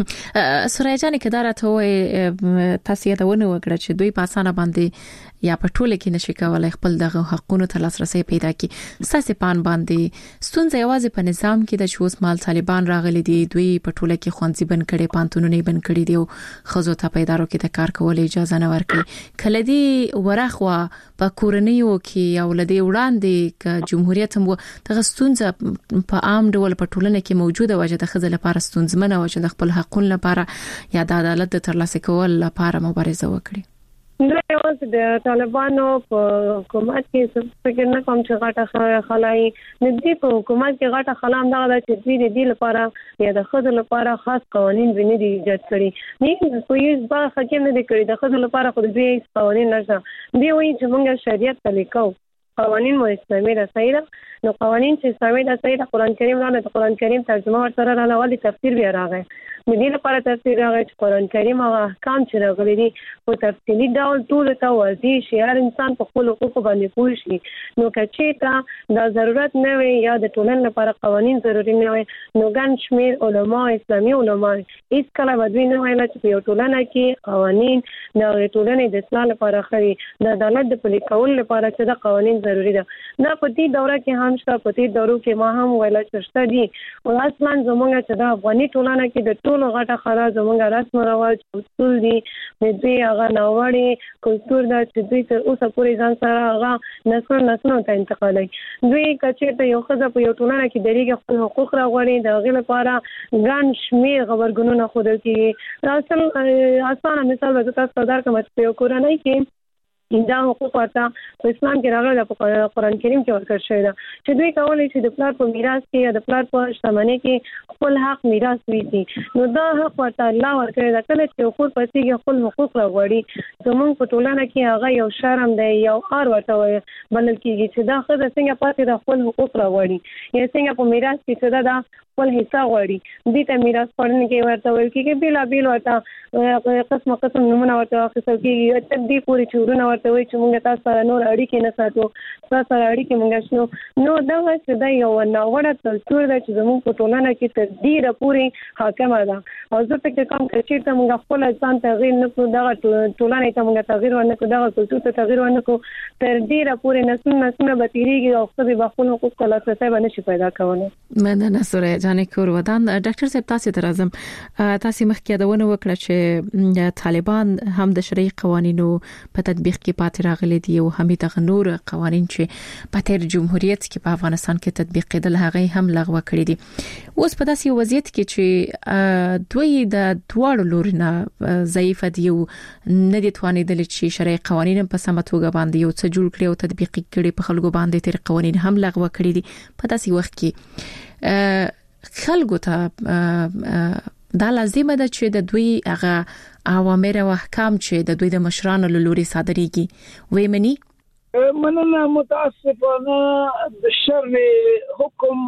ده. سوریا جانې که دا راته ووایي، تاسو یادونه وکړه چې دوی په اسانه باندې یا په ټوله کې نشي کولای خپل دغه حقونو ته لاسرسي پیدا کړي. ستاسو پان باندې ستونزه یوازې په نظام کې د چې اوس مال طالبان راغلي دي، دوی په ټوله کې خوندې بند کړي، پانتونونه بند کړي دي او ښځو ته په ادارو کې د کار کولو اجازه نه ورکړي. کله دی ورخوا په کورنیو کې او لدی وړاندې ک جمهوریت هم دغه ستونزه په عام ډول په ټولنه کې موجوده وجه د ښځو لپاره ستونزمنه وجه د خپل حقوقو لپاره یا د عدالت د ترلاسه کولو لپاره مبارزه وکړي. دا یوازې د طالبانو په حکومت کې فکر نه کوم چې غټه خلای نه دي. په حکومت کې غټه خلام دا چې دوی د دې لپاره یا د ښځو لپاره خاص قوانین نه دي ایجاد کړي. نه په یوه برخه کې نه دي کړي د ښځو لپاره، خو دوی قوانین نشته. دوی وایي چې موږ شریعت ته لیکو، قوانین مو اسلامي رسایي ده. نو قوانین چې اسلامي رسایي ده، قرآن کریم راغلی، د قرآن کریم ترجمه ورسره راغله، ولې تفسیر بیا راغی. د دې لپاره تفسیر راغی چې قرآن کریم او احکام چې راغلي دي په تفصیلي ډول ټول ته واضح شي، هر انسان په خپل حقوقو باندې پوه شي. نو که چېرته دا ضرورت نه وي یا د ټولنې لپاره قوانین ضروري نه وي، نو ګڼ شمېر علما، اسلامي علما هېڅکله به دوی نه ویله چې په یو ټولنه کې قوانین د ټولنې د اصلاح لپاره ښه وي، د عدالت د پلي کولو لپاره چې دا قوانین ضروري ده. دا په دې دوره کې هم شته، په دې دورو کې ما هم ویله چې شته دي. او اصلا زموږ چې د افغاني ټولنه کې د ټولو غټه خرا زموږ رسم او رواج اصول دي، د دوی هغه ناوړې کلتور ده چې دوی تر اوسه پورې ځان سره هغه نسلونو ته انتقالوي. دوی که چېرته یو ښځه په یو ټولنه کې درېږي، خپل حقوق راغواړي، د هغې لپاره ګڼ شمېر غبرګونونه ښودل کېږي. اسانه مثال به زه تاسو ته درکړم چې په یو کورنۍ کې دا حقوق ورته په اسلام کې راغلي ده، په قرآن کریم کې ورکړل شوی ده چې دوی کولی شي د پلار په میراث کې یا د پلار په شتمنۍ کې خپل حق میراث ویسي. نو دا حق ورته الله ورکړی ده. کله چې یو خور پسېږي خپل حقوق راغواړي، زموږ په ټولنه کې هغه یو شرم دی، یو عار ورته بلل کېږي چې دا ښځه څنګه پاتې ده خپل حقوق راغواړي، یا څنګه په میراث کې چې دا خپل حصہ غواړي. دې ته میراث خوړنې کې ورته ویل کېږي، بېلابېل ورته قسم نومونه ورته اخیستل کېږي، تر دې پورې چې ورونه ورته وایي چې موږ تاسو سره نور اړیکې نه ساتو، تاسو سره اړیکې موږ شنو. نو دغه چې دا یو ناوړه کلتور ده چې زموږ په ټولنه کې تر ډېره پورې حاکمه ده. او زه فکر کوم که چېرته موږ خپل ځان تغییر نه کړو، دغه ټولنې ته موږ تغییر ورنه کړو، دغه کلتور ته تغییر ورنه کړو، تر ډېره پورې نسلونه به تېرېږي او ښځې به خپل حقوق ته لاسرسی به نشي پیدا کولی. مننه سوریا جانې کور ودان. ډاکټر صاحب تاسو ته راځم. تاسو مخکې یادونه وکړه چې طالبان هم د شرعي قوانینو په تطبیق کې پاتې راغلي دي او هم د نور قوانین چې په تیر جمهوریت کې په افغانستان کې تطبیق کېدل هغه هم لغوه کړی دي. اوس په داسې وضعیت کې چې دوی د دواړو لورینه ضعیف دي او نه دي توانیدل چې شرعي قوانین په سمه توګه باندې یو څه جوړ کړي او تطبیق کړي، په خلکو باندې تیر قوانین هم لغوه کړی دي. په داسې وخت کې خلکو ته دا لازمه ده چې د دوی هغه اوامر او احکام چې د دوی د مشرانو له لوري صادرېږي ویمني. مننه. متاسفانه د شر حکم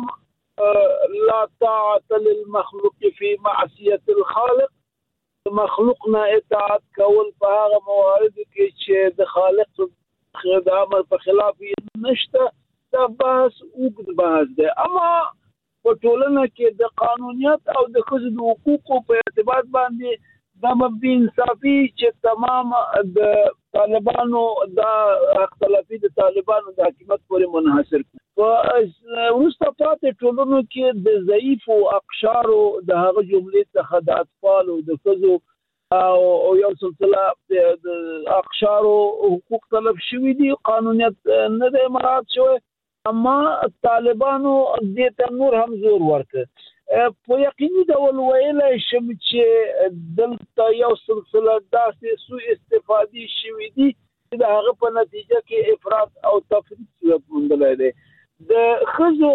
لا طاعة للمخلوق في معصية الخالق. مخلوقنا اطاعت کول په هغه موارد کې چې د خالق د امر په خلاف نشته، دا بحث اوږد بحث دی. اما په ټولنه کې د قانونیت او د ښځو د حقوقو په ارتباط باندې دا بې انصافي چې تمام د طالبانو دا اختلافي د طالبانو د حکومت پورې منحصر کړي. په وروسته پاتې ټولنو کې د ضعیفو اقشارو د هغه جملې څخه د اطفالو د ښځو او یو سلسله د اقشار او حقوق طلب شوی دي قانونیت نه دی مراعات شوی اما طالبانو دې ته نور هم زور ورکړ په یقیني ډول ویلای شم چې دلته یو سلسله داسې سوء استفادې شوی دي چې د هغه په نتیجه کې افراط او تفریط صورت موندلی دی د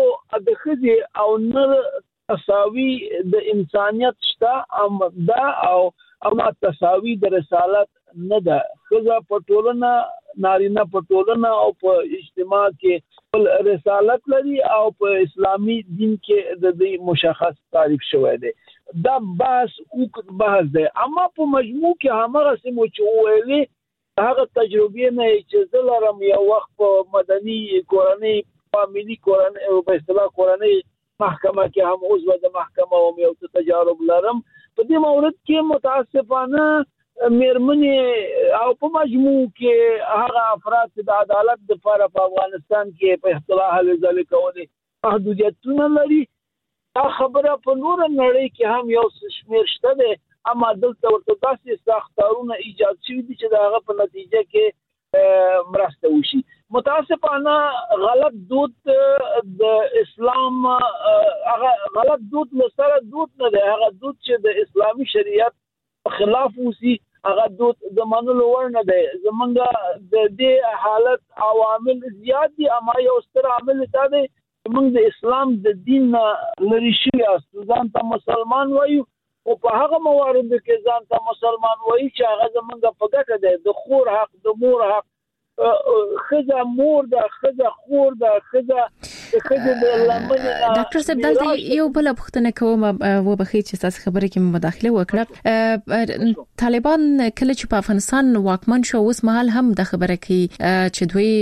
ښځې او نر تساوي د انسانیت شته دا او اما تساوي د رسالت نه ده ښځه په ټولنه نارینه په ټولنه او په اجتماع کې رسالت لري او په اسلامي دین کې د دې مشخص تعریف شوی دی دا بحث دی اما په مجموع کې همغه سمو چې ویلي هغه تجربه نه چې زلرم یو وخت په مدني کورنۍ فاميلي کورنۍ او په اصطلاح کورنۍ محکمه کې هم عضو د محکمه او یو تجارب لرم په دې مورد کې متاسفانه مېرمنې او په مجموع کې هغه افراد چې د عدالت لپاره په افغانستان کې په اصطلاح حل کولې محدودیتونه لري دا خبره په نور نړۍ کې هم یو شمېر شته دی اما دلته ورته داسې ساختارونه ایجاد شوي دي چې د هغه په نتیجه کې مرسته وشي متاسفانه غلط دود د اسلام هغه غلط دود لسره دود نه دی هغه دود چې د اسلامي شریعت خلاف وسی هغه دود د منلو ور نه دی زمونږ د دې حالت عوامل زیات دي اما یو ستر عامل دا دی چې موږ د اسلام د دین لري شوی ځان ته مسلمان وایو او په هغه موارد کې ځان ته مسلمان وایي چې هغه زمونږ په ګټه دی د خور حق د مور حق خزه مور ده خزه خور ده خزه د لمنه ډاکټر صاحب دلته یو بل پوښتنه کوم و بخې چې تاسو خبرې کې مداخله وکړه طالبان کله چې په افغانستان واکمن شو اوس مهال هم د خبره کې چې دوی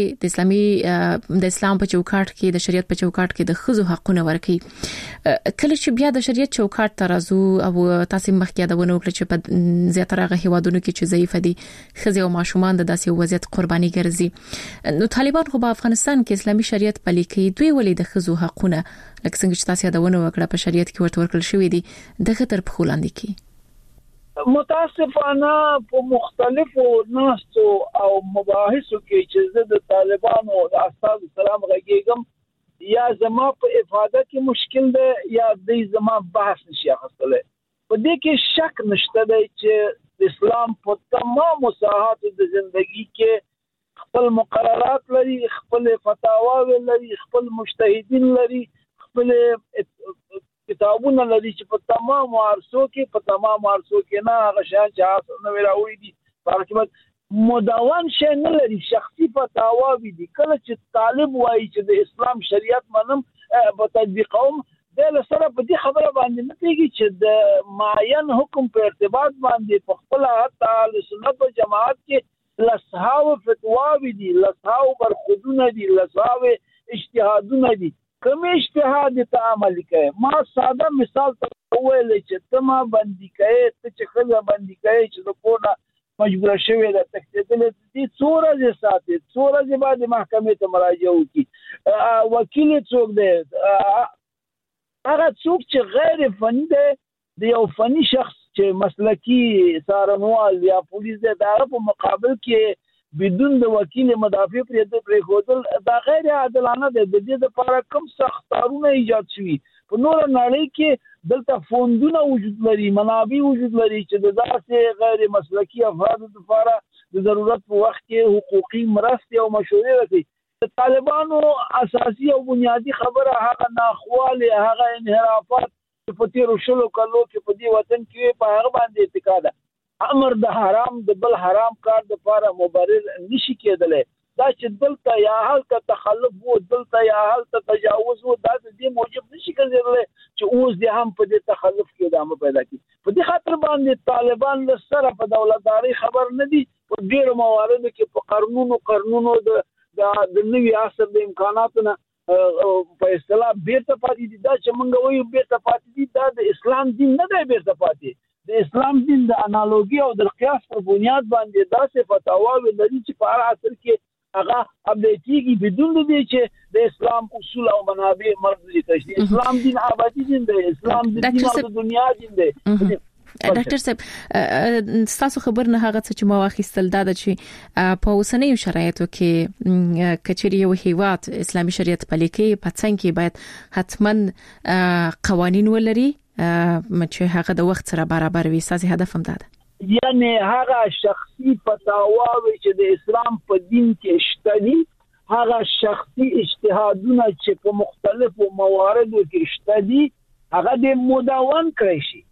د اسلام په چوکاټ کې د شریعت په چوکاټ کې د خزو حقونه ورکي کله چې بیا د شریعت چوکاټ ترازو او تاسو مخکې یادونه وکړه چې په زیاتره هغه کې چې ضعیف دي خزه او ماشومان د داسې وضعیت قرباني ګرځي نو طالبان خو په افغانستان کې اسلامي شریعت پلي کوي دوی ولې د خزو حقونه لکه څنګه چې تاسو یادونه وکړه په شریعت کې ورته ورکړل شوی دي د خطر په خولاندې کې متاسفانه په مختلفو ناستو او مباحثو کې چې د طالبانو د اساس سلام غږیږم یا زما په افاده کې مشکل ده یا د زما بحث نشي اخستله په دې کې شک نشته دی چې اسلام په تمام مساحات د ژوندۍ کې خپل مقررات لري خپل فتاوا لري خپل مجتهدین لري خپل کتابونه لري چې په تمام عرصو کې نه هغه شان چې تاسو نو راوړي دي په حکومت مدون شي نه لري شخصي فتاوا دي کله چې طالب وایي چې د اسلام شریعت منم په تطبیقوم د سره په دې خبره باندې نه کېږي چې د معین حکم په ارتباط باندې په خپل حتی سنت او جماعت کې لسهاو فتواوی دي لسهاو برخودونه دي لسهاو اجتهادونه دي کوم اجتهاد ته عمل کوي ما ساده مثال ته ویل چې تما باندې کوي ته چې خزه باندې کوي چې د کوډه مجبور شوی د تکتیدل دي څوره ساتي څوره بعد محکمې ته مراجعه وکي وکیل څوک دی هغه څوک چې غیر فني دی د یو فني شخص چې مسلکی څارنوال یا پولیس د هغه په مقابل کې بدون د وکیل مدافع پرې خودل دا غیر عادلانه ده د دې لپاره کوم سختارونه ایجاد شوي په نور نړۍ کې دلته فوندونه وجود لري منابع وجود لري چې د داسې غیر مسلکی افرادو لپاره د ضرورت په وخت کې حقوقي مرستې او مشورې ورکړي طالبانو اساسي او بنیادی خبره هغه ناخواله هغه انحرافات په تیرو شلو کلو کې په دې وطن کې په هغه باندې اتکا ده امر د حرام د بل حرام کار د لپاره مبرر نشي کېدلی دا چې دلته یا هلته تخلف وو دلته یا هلته تجاوز وو دا د دې موجب نشي کېدلی چې اوس دې هم په دې تخلف کې ادامه پیدا کړي په دې خاطر باندې طالبان له سره په دولتداري خبر نه دي په ډېرو مواردو کې په قرنونو د نوي عصر د امکاناتو نه په اصطلاح بیرته پاتې دي دا چې موږ وایو بیرته پاتې دي دا د اسلام دین نه دی بیرته پاتې د اسلام دین د انالوګي او د قیاس په بنیاد باندې داسې فتاواوې لري چې په هر عصر کې هغه ابدیټیږي بدون دې چې د اسلام اصول او منابع مرض دي اسلام دین آبادی دین دی اسلام دین د دنیا دین دی ډاکټر صاحب تاسو خبر نه هغه چې ما واخیستل دا چې په اوسنیو شرایطو کې کچېری یو هیواد اسلامي شریعت پلي کوي په څنګه کې باید حتمن قوانين ولري چې هغه د وخت سره برابر وي. ساسي هدف هم ده یعنی هغه شخصي فتاوا چې د اسلام په دین کې شته دي، هغه شخصي اجتهادونه چې په مختلفو مواردو کې شته دي هغه د مدون کړی شي.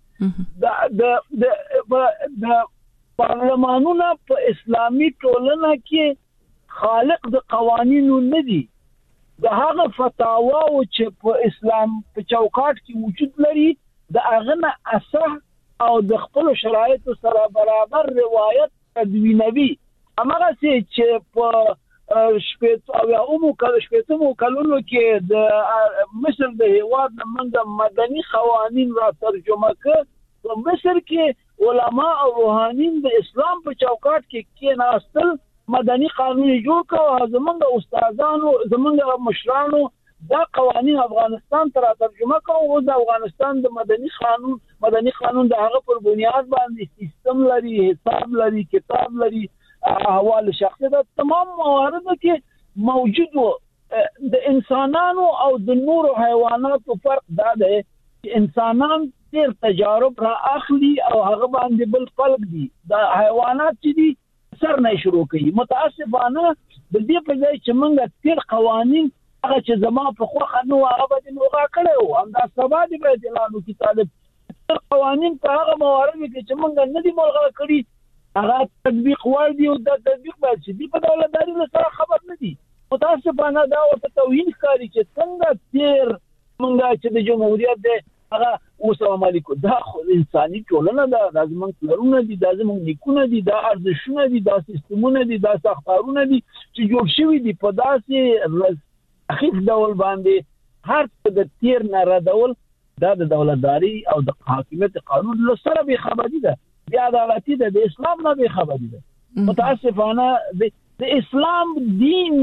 د پارلمانونو په اسلامي ټولنه کې خالق د قوانینو نه دي. د هغه فتاوا چې په اسلام په چوکاټ کې وجود لري د هغه نه اصح او د خپل شرایطو سره برابر روایت تدوینوي. هغه چې په شپږمو کلونو کې د مصر د هیواد منځ مدني قوانین را ترجمه کړ. په مصر کې علما او روحانیون د اسلام په چوکاټ کې ناستل مدني قانون جوړ کړ. زمونږ استادانو زمونږ مشرانو دا قوانین افغانستان ته ترجمه کړو او د افغانستان د مدني قانون د هغه پر بنیاد باندې سیستم لري، حساب لري، کتاب لري، احوال شخصي د تمام مواردو کې موجود وو. د انسانانو او د نورو حیواناتو فرق دا دی چې انسانان ډېر تجارب را اخلي او هغه باندې بل خلق دي. د حیوانات چې دي سر نه شروع کوي. متاسفانه د دې په ځای چې موږ تیر قوانین هغه چې زما په خوخه نو هغه به نوغه کړو هم دا سبا دی به اعلان کی طالب قوانین په هغه موارد کې چې موږ نه دي ملغا کړی هغه تطبیق وړي او د تطبیق باید چې په دولتداري سره خبر نه دي. متاسفانه دا او توهین ښکاري چې څنګه تیر موږ چې د جمهوریت د هغه اوسه مالکو دا خو انساني ټولنه ده، د زمونږ پلرونه دي، د زمونږ نیکونه دي، د ارزښتونه دي، د سیستمونه دي، د ساختارونه دي چې جوړ شوي دي په داسې اخیف ډول باندې هر څه د تیر نه ردول دا د دولتداري او د حاکمیت قانون له سره به خبري ده، بی عدالتي ده، د اسلام نه به خبري ده. متاسفانه د اسلام دین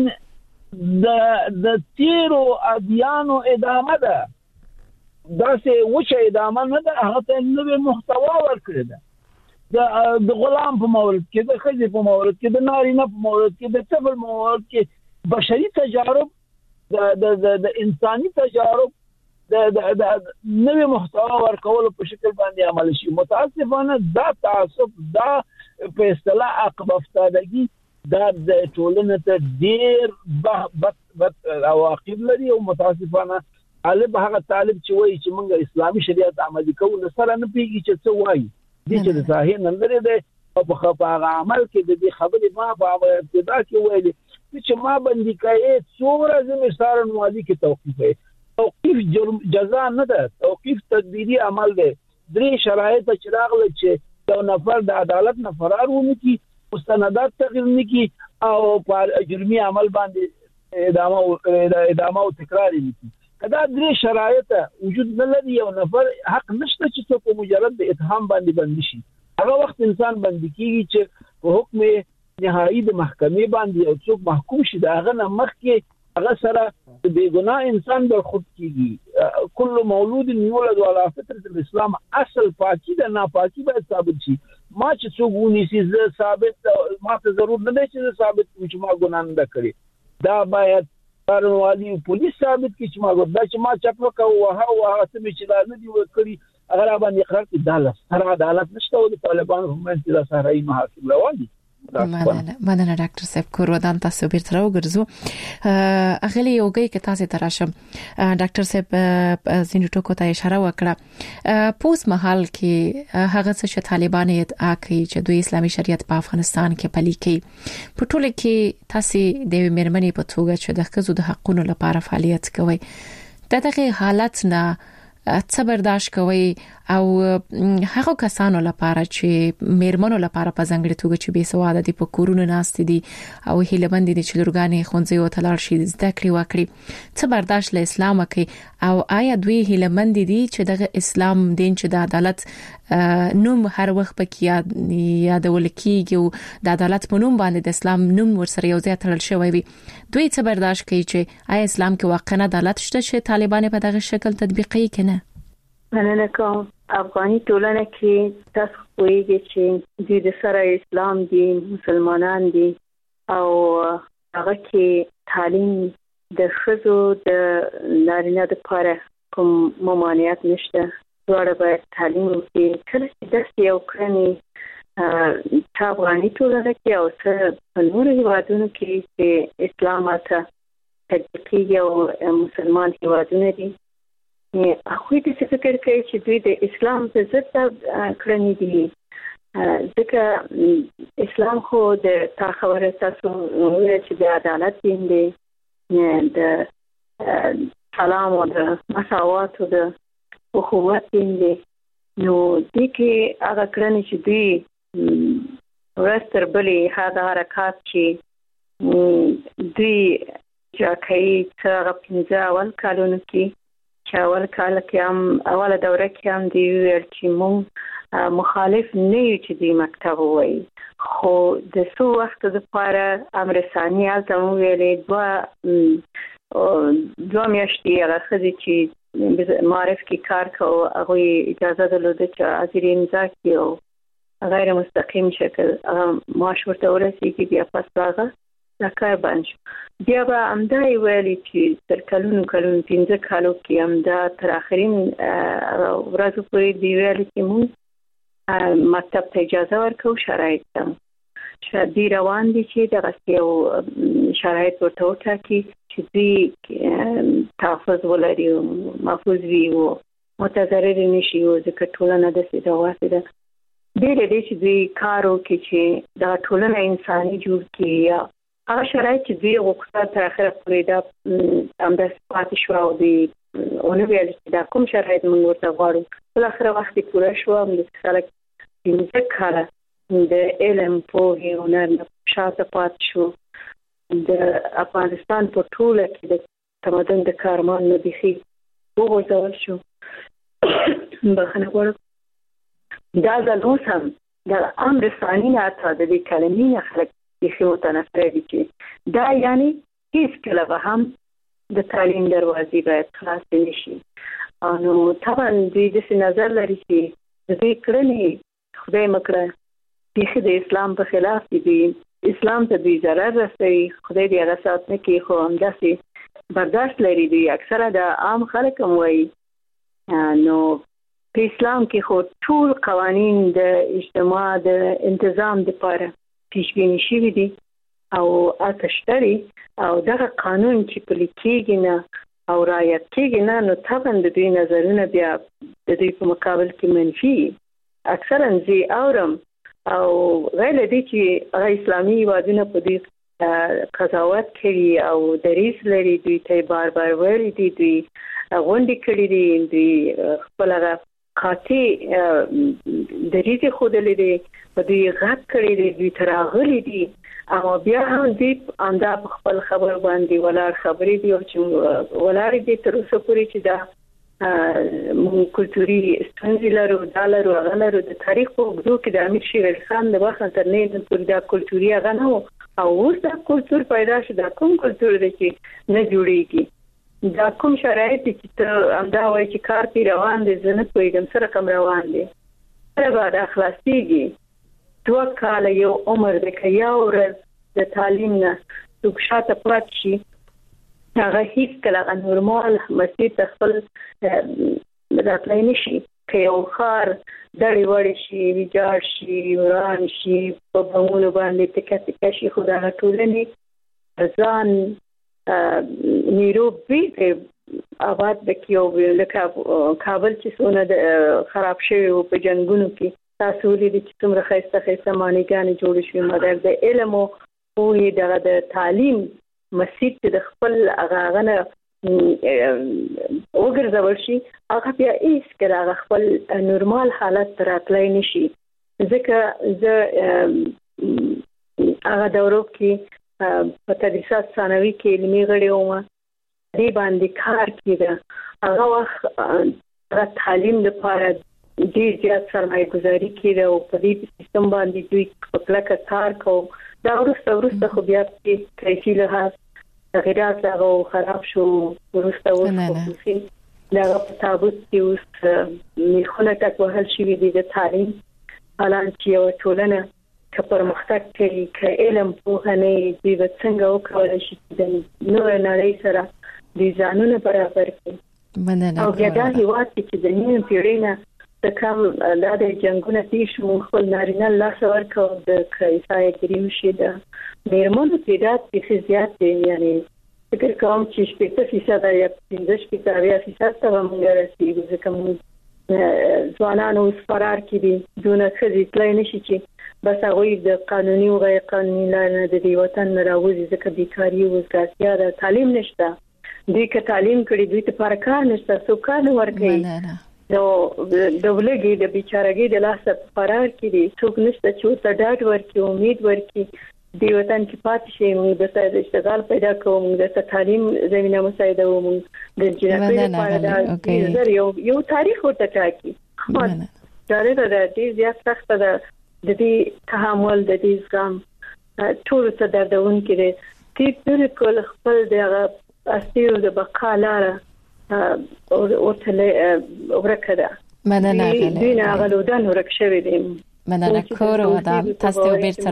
د تیرو ادیانو ادامه ده، دا سه وچه ادامه نه ده، هغه ته نوې محتوا ورکړي ده. د غلام په مورد کې، د ښځې په مورد کې، د نارینه په مورد کې، د طفل په مورد کې بشري تجارب د انساني تجارب د نوې محتوا ورکول په شکل باندې عمل شي. متاسفانه دا تعصب، دا په اصطلاح عقب افتادگی دا د ټولنې ته ډېر بد عواقب لري. او متاسفانه هغه طالب چې وایي چې موږ اسلامي شریعت عملي کوو سره نه پیږي چې څه وایي دي چې د صحیح نه لري ده او په هغه عمل کې د دې خبرې ما په ابتدا کې ویلي چې ما باندې کوي څومره زموږ سره نوادي کې توقیف جزا نه ده، توقیف تدبیری عمل ده. درې شرایط چې راغلي چې یو نفر د عدالت نه فرار ونه کی، مستندات تغیر نه کی او پر جرمي عمل باندې ادامه او تکرار نه کی. کدا درې شرایط وجود نه لري یو نفر حق نشته چې څوک مجرد د اتهام باندې بند شي. هغه وخت انسان بند کیږي چې په حکم نهایی د محکمې باندې او څوک محکوم شي دا هغه نه مخکې هغه سره د بیګناه انسان برخورد کیږي. کل مولود یولد علی فطرت الاسلام، اصل پاکی ده، ناپاکی باید ثابت شي. ما چې څوک ونیسي زه ثابت ما ته ضرور نه دی چې ثابت کړم چې ما ګناه نه کړې، دا باید قانونوالي پولیس ثابت کړي چې ما ګناه چې ما چپلکه وها سمې چې دا نه دی وکړي هغه باندې اقرار کړي. دا سره عدالت نشته او د طالبانو په منځ کې دا سره یې محاکم روان دي. مننه ډاکټر صاحب. کور ودان تاسو بیرته راوګرځو. اغلی یوګي کې تاسو تراشم ډاکټر صاحب زینو ټکو ته اشاره وکړه. پوس محل کې هغه څه طالبان ادعا کوي چې دوی اسلامي شریعت په افغانستان کې پلي کوي. په ټوله کې تاسو د میرمنې په توګه چې د ښځو د حقوقو لپاره فعالیت کوي، دغه حالت نه څه برداشت کوي او هغه کسانو لپاره چې میرمنو لپاره په ځانګړي توګه چې بې سواده دي، په کورونو ناست دي او هیلهمند دي چې لورګانې ښوونځي او تلل شي زده کړې وکړي، څه برداشت له اسلام کوي او آیا دوی هیلهمند دي چې دغه اسلام دین چې د عدالت نوم هر وخت پکې یادول کیږي او د عدالت په نوم باندې د اسلام نوم ورسره یو ځای تړل شوی وي، دوی څه برداشت کوي چې آیا اسلام کې واقعا عدالت شته چې طالبان په دغه شکل تطبیقي کنه؟ مننه کوم. افغاني ټولنه کې تاسو کویږي چې د سره اسلام دي، مسلمانان دي او هغه کې تعلیم د ښځو د نارینه لپاره کوم ممانعت نشته. دواړه باید تعلیم وکړي. کله چې داسې یو کړنې افغاني ټولنه کې او څه په نورو هیوادونو کې چې اسلام ته تطبیقیږي او مسلمان هیوادونه دي، هغوی د فکر کوي چې دوی د اسلام په ضد کړنې دي. ځکه اسلام خو د تا خبره تاسو وویل چې د عدالت دین دی، د سلام او د مساوات او د اخوت دین دی. نو دې کې هغه کړنې چې دوی ورځ تر بلې هغه حرکات چې دوی جاکوي څه هغه 15 اول کالونو کې چې اول کال کې هم اوله دوره کې هم دی ویل چې مونږ مخالف نه یو چې دی مکتب وایي، خو د څو وخت لپاره امر ثاني هلته مو ویلې دوه میاشتې هغه ښځې چې معرف کې کار کوو هغوی اجازه درلوده چې حاضري امضا کړي او غیر مستقیم شکل معاش ورته ورسېږي. بیا پس هغه دا کار بند شو. بیا به همدا ویلي چې تر کلونو 15 کالو کې همدا تر آخرین ورځو پورې دی ویلي چې موږ مکتب ته اجازه ورکوو، شرایط ته دی روان دي چې دغسې یو شرایط ورته وټاکي چې دوی تحفظ ولري او محفوظ وي او متضرر نشي. ځکه ټولنه داسې دغسې ده ډېر دی چې دوی کار وکړي چې دا ټولنه انساني جوړ کړي، یا هغه شرایط چې دوی غوښتل تر اخره پورې دا همداسې پاتې شو او دوی ونه ویل چې دا کوم شرایط موږ ورته غواړو. بالاخره وخت یې پوره شو، همداسې خلک 15 کاله د علم پوهې هنر نه شاته پاتې شو. د افغانستان په ټوله کې د تمدن د کارمان نه بیخي وغورځول شو. بخښنه غواړم. دا ځل اوس هم د امر ثاني نه حتی د دې کلمې نه خلک بیخي متنفره دي چې دا یعنی هیڅکله به هم د تعلیم دروازې باید خلاصې نشي. نو طبعا دوی داسې نظر لري چې د دوی کړنې خدای مکړه بیخي د اسلام په خلاف دي، اسلام ته دوی ضرر رسوي. خدای دې هغه ساتنه کې خو همداسې برداشت لري. دوی اکثره د عام خلک هم وایي. نو په اسلام کې خو ټول قوانین د اجتماع د انتظام لپاره پیشبینی شوي دي او اتشتري، او دغه قانون چې پلي کېږي نه او رعایت کېږي نه، نو طبعا د دوی نظرونه بیا د دوی په مقابل کې منفي اکثرا زی اورم. او غیر دې چې هغه اسلامي هیوادونه په دوی قضاوت کوي او دریځ لري، دوی ته بار بار ویلي دي، دوی غونډې کړي دي، دوی خپل هغه قاطع دریځ ښودلی دی، په دوی غږ کړی دی، دوی ته راغلي دي، او بیا هم دوی همدا په خپل خبر باندې ولاړ خبرې دي او چې ولاړې دي تر اوسه پورې چې دا موږ کلتوري ستونزې لرو، دا لرو هغه لرو. د تاریخ په اوږدو کې د امیر شیر علي خان د وخت نه تر نن پورې دا کلتوري هغه نه و، او اوس دا کلتور پیدا شو. دا کوم کلتور دی چې نه جوړېږي؟ دا کوم شرایط چې ته همدا وایي چې کار پې روان دی، زه نه پوهېږم څه رقم روان دی. کله به دا خلاصېږي؟ 2 کاله یو عمر دی، که یو ورځ د تعلیم نه څوک شاته پاتې شي، هغه هیڅکله هغه نورمال مسیر ته خپل راتلی نه شي. که یو ښار دړې وړې شي، ویجاړ شي، وران شي، په بمونو باندې تکه تکه شي، خو د هغه ټولنې ځان نیرو بیرته آباد بکي. او لکه کابل چې څونه خراب شوی و په جنګونو کې، تاسو ولیدئ چې څومره ښایسته ښایسته ماڼېګانې جوړې شوې، مګر د علم او پوهې دغه د تعلیم مسیر چې د خپل هغه نه وګرځول شي، هغه بیا هېڅکله هغه خپل نورمال حالت ته راتلی نه شي. ځکه زه هغه دورو کې په تدریسات ثانوي کې علمي غړې وم، دې باندې کار کېده. هغه وخت هغه تعلیم لپاره ډېر زیات سرمایه گذاري کېده او په دې سیستم باندې دوی په کلکه کار کوو. دا وروسته خو بیا په کیفي لحاظ تغیرات هغه خراب شو. وروسته دا په تابوت کې اوس میخونه ټک وهل شوی دي د تعلیم حالان چې یو ټولنه که پرمختګ کوي که علم پوهه نه وي د څنګه وکولای شي د نور نړۍ سره د ځانونه برابر کړي او بیا دا هیواد چې د نیم پیړۍ نه د کم د جنگونو تیښ مو خپل نارینه لاس ورکو د عیسی کریم شي د میرمنو تعداد په زیات دی یعنی فکر کوم چې 50% یا 15% ته موږ رسیدو ځکه موږ ځوانانو فرار کړي دونه خزي تلای نشي چې بس هغه د قانوني او غیر قانوني لارې د دې وطن راوځي ځکه بیکاری او وزګارتیا د تعلیم نشته دوی که تعلیم کړي دوی ته پر کار نشته څو کار نه ورکوي نو د ولګي د بیچارهګي د لاسه فرار کړي څوک نشته چې ورته ډاډ ورکړي امید ورکړي دی وطن کې پاتې شي موږ د اشتغال پیدا کوو د تعلیم زمينه مساعده وو د جنبې لپاره یو تاریخ ورته ټاکي دا د دې زیات سخت ده د دې تحمل د دې ځم ټول څه دردون کړي چې بالکل خپل دغه اسیر د بقا لاره ورته ورکړه مننه دې نه غلودان ورکشوي دي مننه کور ودان تاسو ته بیرته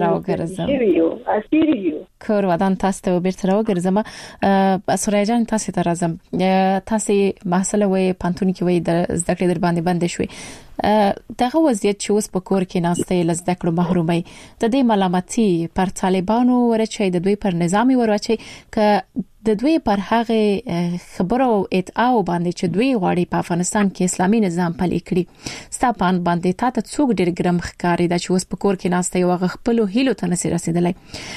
راوګرځم کور ودان تاسو ته بیرته راوګرځم سوریا جان تاسو ته راځم تاسو مسله وې پانتون کې وې د زده کړې در باندې بند شوې دغه وضعیت چې اوس په کور کې ناشته ل زده کړو محرومي د دې ملامتي پر طالبانو ورچې د دوی پر نظامی ورچې ک د دوی پر هغه خبرو او ادعاو باندې چې دوی غواړي په افغانستان کې اسلامي نظام پلي کړي ستاپان باندې تاسو څوک ډېر ګرم ښکاری د چې اوس په کور کې ناشته یو غخپلو هیلو ته نسی رسیدلای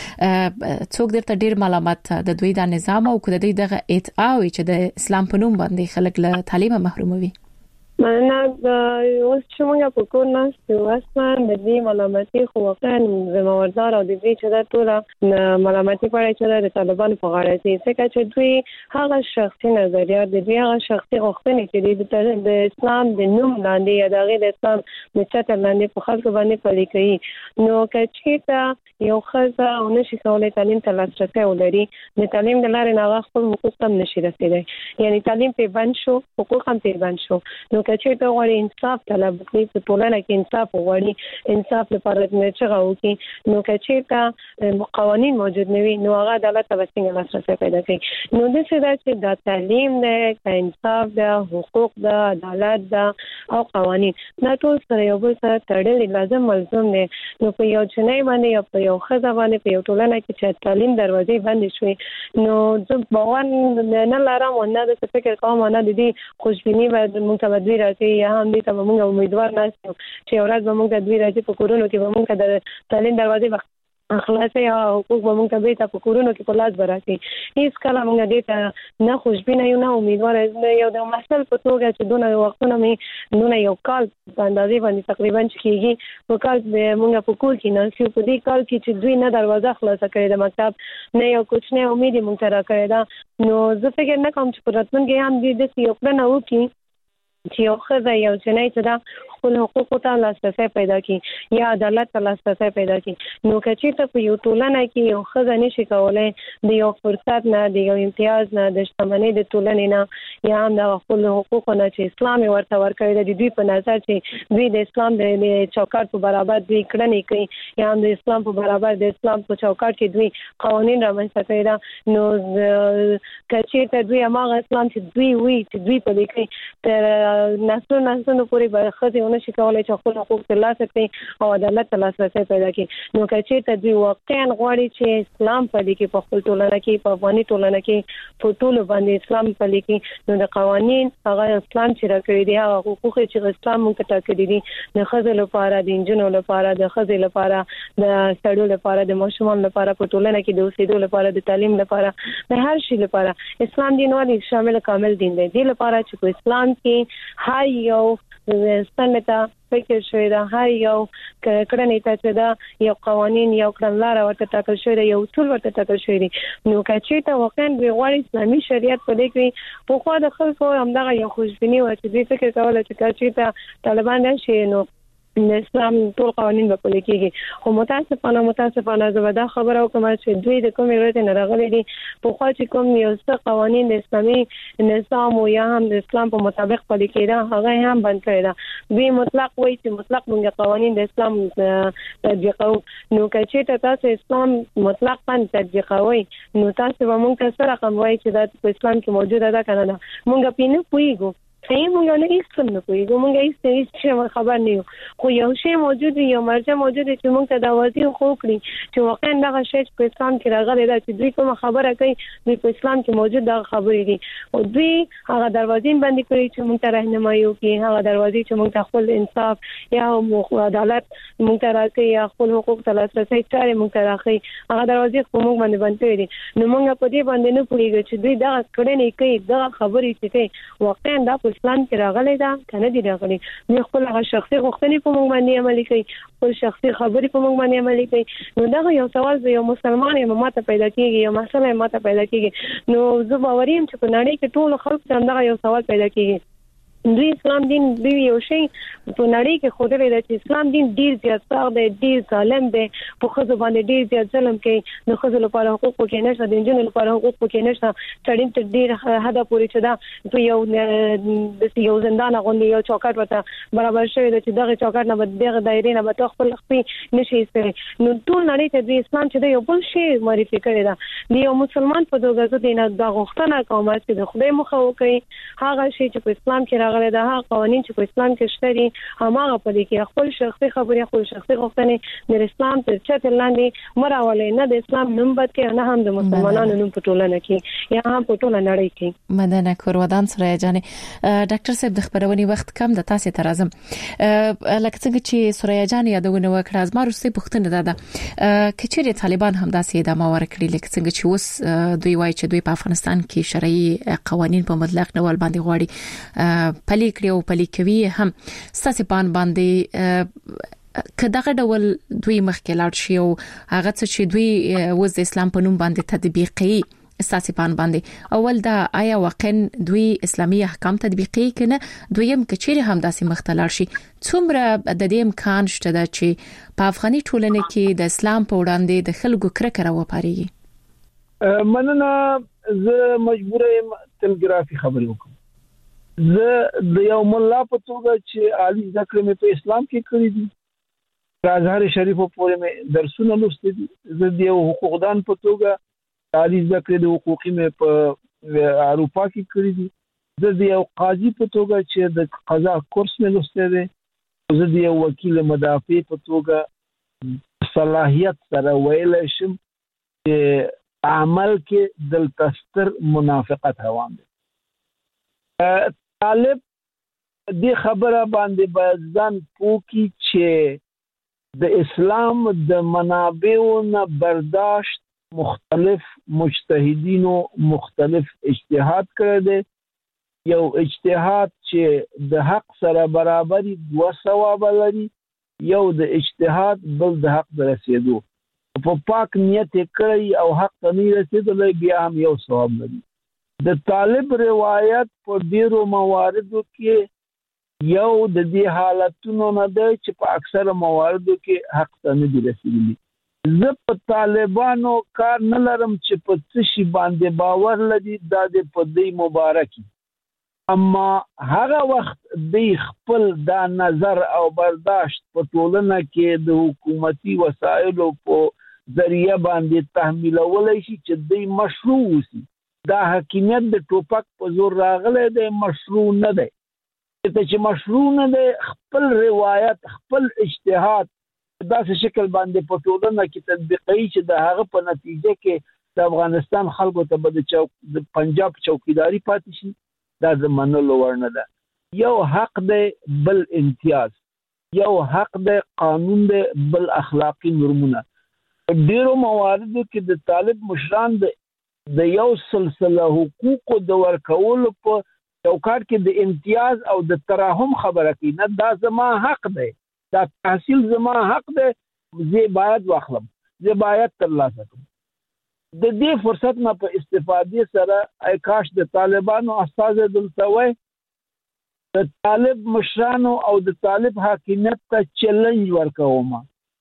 څوک درته ډېر معلومات د دوی د نظام او د دوی دغه ادعاوي چې د اسلام په نوم باندې خلک له تعلیم محروموي مننه اوس چې موږ په کور ناستو اصلا د دې ملامتي خو واقعا زموږدار او د دې چې دا ټول ملامتي پړې چې د طالبانو په غاړه دي چې دوی هغه شخصي نظریات د دوی هغه شخصي غوښتنې چې د اسلام د نوم لاندې یا د اسلام د چتر لاندې په خلکو باندې پلي کوي نو چې یو خزه او نشي کولای تعلیم ته لاسرسي ولري د تعلیم د لارې نه خپل حقوق هم نشي رسیدای یعنی تعلیم په بند شو حقوق هم په بند شو نو چې ته غواړې انصاف طلب کړې په ټولنه کې انصاف وغواړي انصاف لپاره نه چغاو کې نو چې تا قوانين موجود نه وي نو هغه عدالت ته څنګه لاسرسي پیدا کوي نو د څه دا چې د تعلیم د انصاف د حقوق د عدالت د او قوانين دا ټول سره یو بل سره تړلي لازم ملزم نه نو په یو چنای باندې یا په یو خزه باندې په یو ټولنه کې چې تعلیم دروازې بند شوي نو زه باور نه لرم او نه د فکر کوم نه د دې خوشبيني باندې متوجه راځي یا هم دې ته موږ امیدوار نه یو چې ورځ به موږ د دوی راځي په کورونو کې به موږ د تعلیم دروازې خلاصې او حقوق به موږ به ته په کورونو کې په لاس براتي هیڅ کله موږ دې ته نه خوشبینه یو نه امیدوار یو د مسل په توګه چې دونه وختونه مې دونه یو کال په اندازې باندې تقریبا کېږي په کال موږ په کور کې نه سیو په دې کال کې چې دوی نه دروازه خلاصه کړې د مکتب نه یو کوچنی امید موږ را کړې دا نو زه فکر نه کوم چې په راتلونکي هم دې یو پلان وکړي چې یو خزه یو جنۍ چې دا خپل حقوق ته لاسرسي پیدا کړي یا عدالت ته لاسرسي پیدا کړي نو کچې ته په یو ټولنه کې یو خزه نشي کولای د یو فرصت نه د یو امتیاز نه د شتمنۍ د ټولنې نه یا هم د خپل حقوق نه چې اسلام ورته ورکړي د دوی په نظر چې دوی د اسلام د چوکاټ په برابر دوی کړنې کوي یا هم د اسلام په برابر د اسلام په چوکاټ کې دوی قوانين رامنځته کوي دا نو کچې ته دوی هغه اسلام چې دوی وي چې دوی په دې کې تر نسلونو پورې به خځې نشي کولای چې خپل حقوق ترلاسه کړي او عدالت ترلاسه پیدا کړي نو چې ته دوی واقعا غواړي چې اسلام په دې کې په خپل ټولنه کې په افغاني ټولنه کې په ټول باندې اسلام په دې کې نو د قوانين هغه اسلام چې راکړي دي هغه حقوق چې اسلام موږ ته ټاکلي دي د خځو لپاره د انجونو لپاره د خځو لپاره د سړو لپاره د ماشومان لپاره په ټولنه کې د اوسېدو لپاره د تعلیم لپاره د هر شي لپاره اسلام دین ولې شامل کامل دین دی د لپاره چې په اسلام کې هاي یو ستنه فکر شوی دا هر یو کړنې ته چې دا یو قوانين یو کړنلار ورته ټاکل شوی دی یو اصول ورته ټاکل شوی دی نو چې ته واقعا غواړې اسلامي شریعت په دې کې په خوا د خلکو همدغه یو خوشبیني او چې فکر کول چې ته طالبان نشي نو اسلام ټول قوانين به پلي کیږي خو متاسفانه زبده خبره کوم چې دوی د کومې ورته نه راغلي دي په خو چې کوم یو څه قوانين د اسلامي نظام او یا هم د اسلام په مطابق پلي کېده هغه هم بند کړی دا دوی مطلق وایي چې مطلق موږ قوانين د اسلام تطبیقو نو کچې تاسو اسلام مطلق باندې تطبیقوي نو تاسو به موږ سره کوم وایي چې د اسلام کې موجوده ده کنه موږ پینې پويګو موږ نه هیڅ نه پوهیږو موږ هیڅ خبر نه یو خو یو شی موجود یو مرجع موجود چې موږ ته دا وځي خو کړی چې واقعا دا شی په اسلام کې راغلی دا چې دوی کوم خبره کوي دوی په اسلام کې موجود دا خبرې دي او دوی هغه دروازې باندې کوي چې موږ ته راهنمایي کوي هغه دروازې چې موږ ته خپل انصاف یا عدالت موږ ته راکړي یا خپل حقوق ته لاسرسي چارې موږ ته راکړي هغه دروازې خو موږ باندې بند کړي دي نو موږ په دې باندې نه پوهیږو چې دوی دا کړنې کوي دا خبرې چې کوي واقعا دا اسلام کې راغلی دا کنه دي راغلی نو خپل هغه شخصي غوښتنې په موږ باندې عملي کوي خپل شخصي خبرې په موږ باندې عملي کوي نو دا یو سوال یو مسلمان یې ماته پیدا کیږي یو مسله ماته پیدا کیږي نو زه باوریم چې په نړۍ کې ټول خلک څنګه یو سوال پیدا کیږي دوی اسلام دین دی یو شی په نړۍ کې خوده لري چې اسلام دین ډیر زیات سخت دی ډیر ظالم دی په خو باندې ډیر زیات ظلم کوي نو خو لپاره حقوق پکې نشته د جنونو لپاره حقوق پکې نشته چړین ته ډیر حدا پوری چې دا په یو زندان غوندي یو چوکاټ وته برابر شوی دی چې دغه چوکاټ نه بد دغه دایره نه به خپل خپل نشي استری نو ټول نړۍ ته د اسلام چې د یو بل شی معرفي کړی دا د یو مسلمان په توګه زه دینه د غوښتنه کوم چې د خدای مخه وکړي هغه شی چې په اسلام کې دا قوانين چې په اسلام کې شته دي هغه په دې کې خپل شخصي خبرې خپل شخصي غوښتنې د اسلام تر چت لاندې مراولې نه د اسلام نوم بد کې نه هم د مسلمانانو نوم په ټولنه کې یا هم په ټوله نړۍ کې مدنه کورودان سره جانې ډاکټر صاحب د خبرونې وخت کم د تاسو ته راځم لکه څنګه چې سوریا جان یادونه وکړه از ما روسي پښتنه ده کچېره طالبان هم داسې ادامه ورکړي لکه څنګه چې اوس دوی وایي چې دوی په افغانستان کې شرعي قوانين په مطلق ډول باندې غواړي پلي کړی او پلي کوي هم ستاسو باندې کداغه ډول دوی مخکې لاړ شي او هغه چې دوی وز اسلام په نوم باندې تطبیقي ستاسو باندې اول دا آیا واقعا دوی اسلامي احکام تطبیقي کنه دویم کچېره هم داسې مختلف شي څومره د دې امکان شته چې په افغاني ټولنه کې د اسلام په وړاندې د خلکو کرکره وپاريږي مننه زه مجبور یم تلګرافي خبرې وکړم زه د یو مولا په توګه چې عالی ذکر مې په اسلام کې کړی دي ازهر شریف پورې مې درسونه لوستي دي زه د یو حقوقدان په توګه عالی ذکر د حقوقي مې په اروپا کې کړی دي زه د یو قاضي په توګه چې د قضا کورس مې لوستي دي زه د یو وکیل مدافع په توګه صلاحیت سره ویل شم چې عمل کې دلتستر منافقت روان دي طالب دې خبره باندې ځان پوکي چې د اسلام د منابعو نه برداشت مختلف مجتهدینو مختلف اجتهاد کړی دی یو اجتهاد چې د حق سره برابرۍ 2 ثواب لري یو د اجتهاد بل د حق د رسیدو په پاک نیت کړی او حق ته نه رسیدلی بیا هم یو ثواب لري د طالب روایت په ډیرو مواردو کې یو د دې حالتونو نه دی چې په اکثره مواردو کې حق ته نه دی رسیدلی زه په طالبانو کار نه لرم چې په څه شي باندې باور لري دا د په دې مبارکي اما هغه وخت د خپل دا نظر او برداشت په ټولنه کې د حکومتي وسایلو په ذریعہ باندې تحمیلولای شي چې د مشروع وسی دا حکیمیت د ټوپک په زور راغله د مشروع نه دی چې مشروع نه دی خپل روایت خپل اجتهاد داسې شکل باندې په ټولنه کې تطبیقي چې د هغه په نتیجه کې د افغانستان خلکو ته د پنجاب چوکیداری پاتې شي دا د منلو وړ نه ده یو حق دی بل امتیاز یو حق دی قانون دی بل اخلاقی نورمونه ډیرو مواردو کې د طالب مشران د یو سلسله حقوق د ورکولو په چوکاټ کې د امتیاز او د تراحم خبره کوي نه دا زما حق دی دا تحصیل زما حق دی زه باید واخلم زه باید ترلاسه کړم د دې فرصت نه په استفادې سره کاش د طالبانو استاد دلته وای د طالب مشرانو او د طالب حاکمیت ته چیلنج ورکوم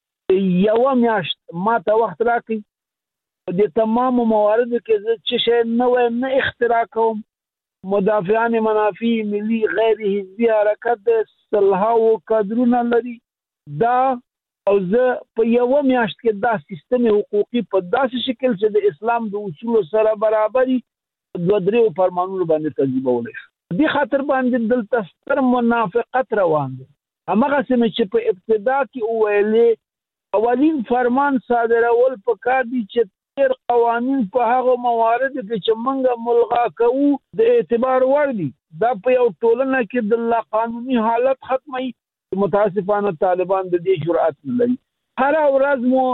یو میاشت ما ته وخت راکړي د تمام مواردو کې چې شی نه وایم نه اختراع کوم مدافعان منافع ملي غیر حزبي حرکت صلحاو کادرونه لري دا او زه په یو میاشت کې دا سیستم حقوقي په داسې شکل چې د اسلام د اصولو سره برابرۍ دوه درې فرمانونو باندې تنظیمولی شو دې خاطر باندې دلته ستر منافقت روان دی هماغه چې په ابتدا کې وویلې اولین فرمان صادرول پکار دي چې تیر قوانین په هغه موارد کې چې موږ ملغا کوو د اعتبار وړ دي دا په یو ټولنه کې د لا قانوني حالت ختمي متاسفانه طالبان د دې جرأت نه لري هر ورځ مو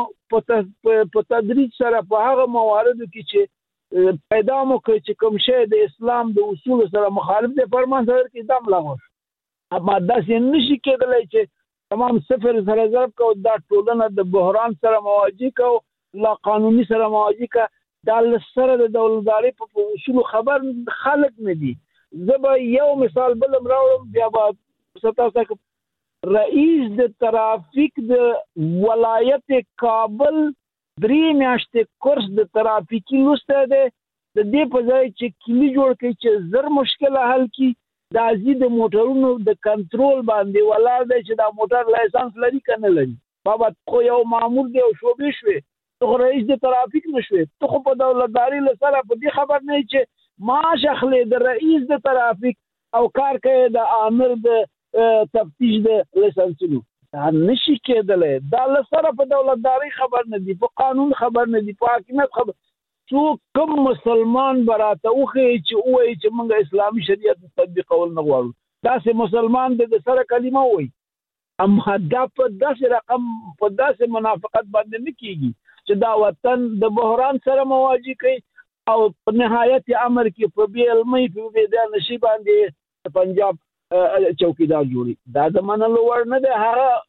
په تدریج سره په هغه موارد کې چې پیدا مو کوي چې کوم شی د اسلام د اصول سره مخالف دی فرمان صدر کې دم لغوش اما داسې نشي کېدلی چې تمام صفر سره ضرب کو دا ټولنه د بحران سره مواجه کو لا قانوني سره مواجه کا دا سره د دولتداري په اصول خبر خلک نه دي زه یو مثال بلم راوړم بیا به ستاسو رئیس د ترافیک د ولایت کابل 3 میاشتې کورس د ترافیکي لوسته ده د دې په ځای چې کلی جوړ کړي چې زر مشکله حل کی د ازید موټرونو د کنټرول باندې ولاړ دی چې دا موټر لایسنس لري کنه لري بابا خو یو مامور دی او شوبې شوی ته رئیس د ترافیک نشوي ته خو په دولتداري لسره په دې خبر نه چې معاش اخلي د رئیس د ترافیک او کار کوي د امر د تفتیش د لایسنسونو دا نشي کېدلی دا لسره په دولتداري خبر نه دي په قانون خبر نه دي په حاکمیت خبر څو کوم مسلمان براته اوخه چې وایي چې موږ اسلامي شریعت تطبیقول نه غواړو دا سه مسلمان د سره کلمه وایي اما دا په داسې رقم په داسې منافقت باندې نه کیږي چې دا وطن د بحران سره مواجه کوي او په نهایت امر کې په بي علمي په بي د نشي باندې پنجاب چوکیدار جوړي دا د منلو ور نه ده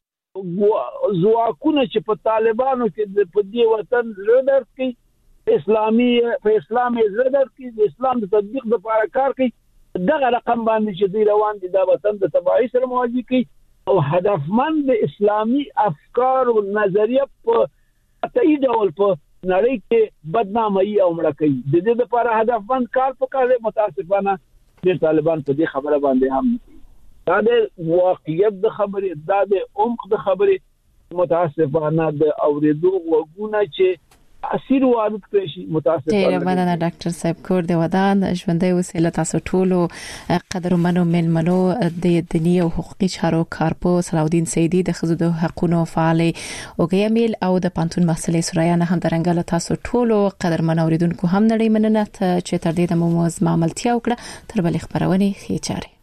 هغه زواکونه چې په طالبانو کې په دې وطن زړه کې اسلامي په اسلام زړه کې د اسلام د تطبیق لپاره کار کوي دغه رقم باندې چې دی روان دي دا وطن د تباہي سره مواجه کوي او هدفمند اسلامي افکار او نظریه په قطعي ډول په نړۍ کې بدنامي او مړه کوي د دې لپاره هدفمند کار وکړي متاسفانه د طالبان په دې خبره باندې هم دا د واقعیت د خبرې دا د عمق د خبرې متاسفانه د اوریدو وګونه چې اثر وارد کړي شي متاسفانه ډیر مننه ډاکټر صاحب کور دی ودان ژوندۍ وسیله تاسو ټولو قدرمنو ملمنو د دینی او حقوقي چارو کارپو صلاح الدین سیدی د خزو د حقوقو فعال او ګیمیل او د پانتون مسلې سورایانه هم درنګل تاسو ټولو قدرمنو اوریدونکو هم نړۍ مننه چې تر دې د موز معاملتیا وکړه تر بل خبرونه خېچاري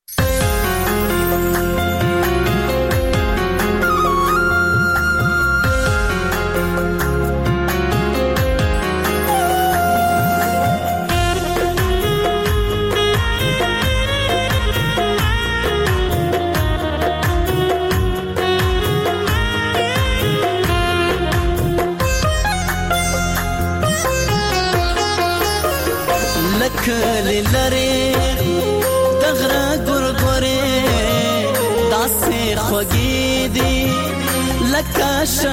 کلی لري دغره ګورګورې داسې خوږې دي لکه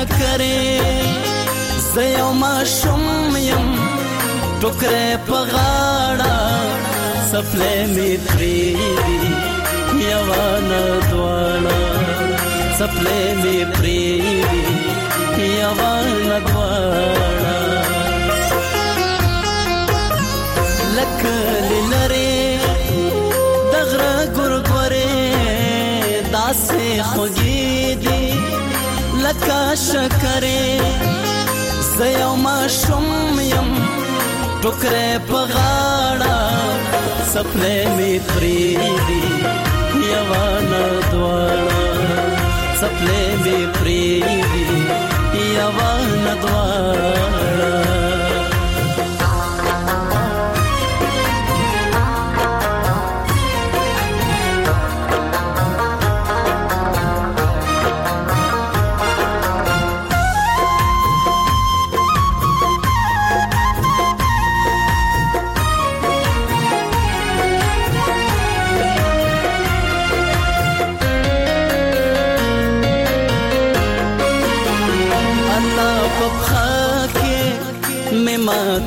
شکرې زه یو ماشوم یم ټوکرې په غاړه څپلۍ مې پرېږدي یوه نه دواړه څپلۍ مې پرېږدي یوه نه دواړه لکلی لري دغره ګورګورې داسې خوږې دي لکه شکرې زه یو ماشوم یم ټوکرې په غاړه څپلۍ مې پرېږدي یوه نه دواړه څپلۍ مې پرېږدي یوه نه دواړه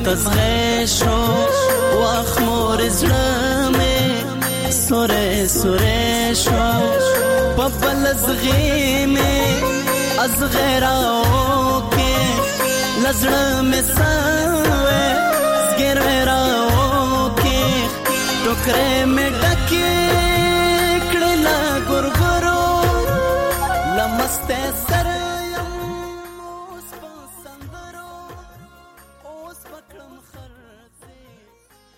تزغه شو واخ مور زړه سوره سوره شو پبل زغی میں از غیراو کے لزړه میں سوے زګر راو کے ټوکره میں ډکه کړه ګورګورو لمسته سر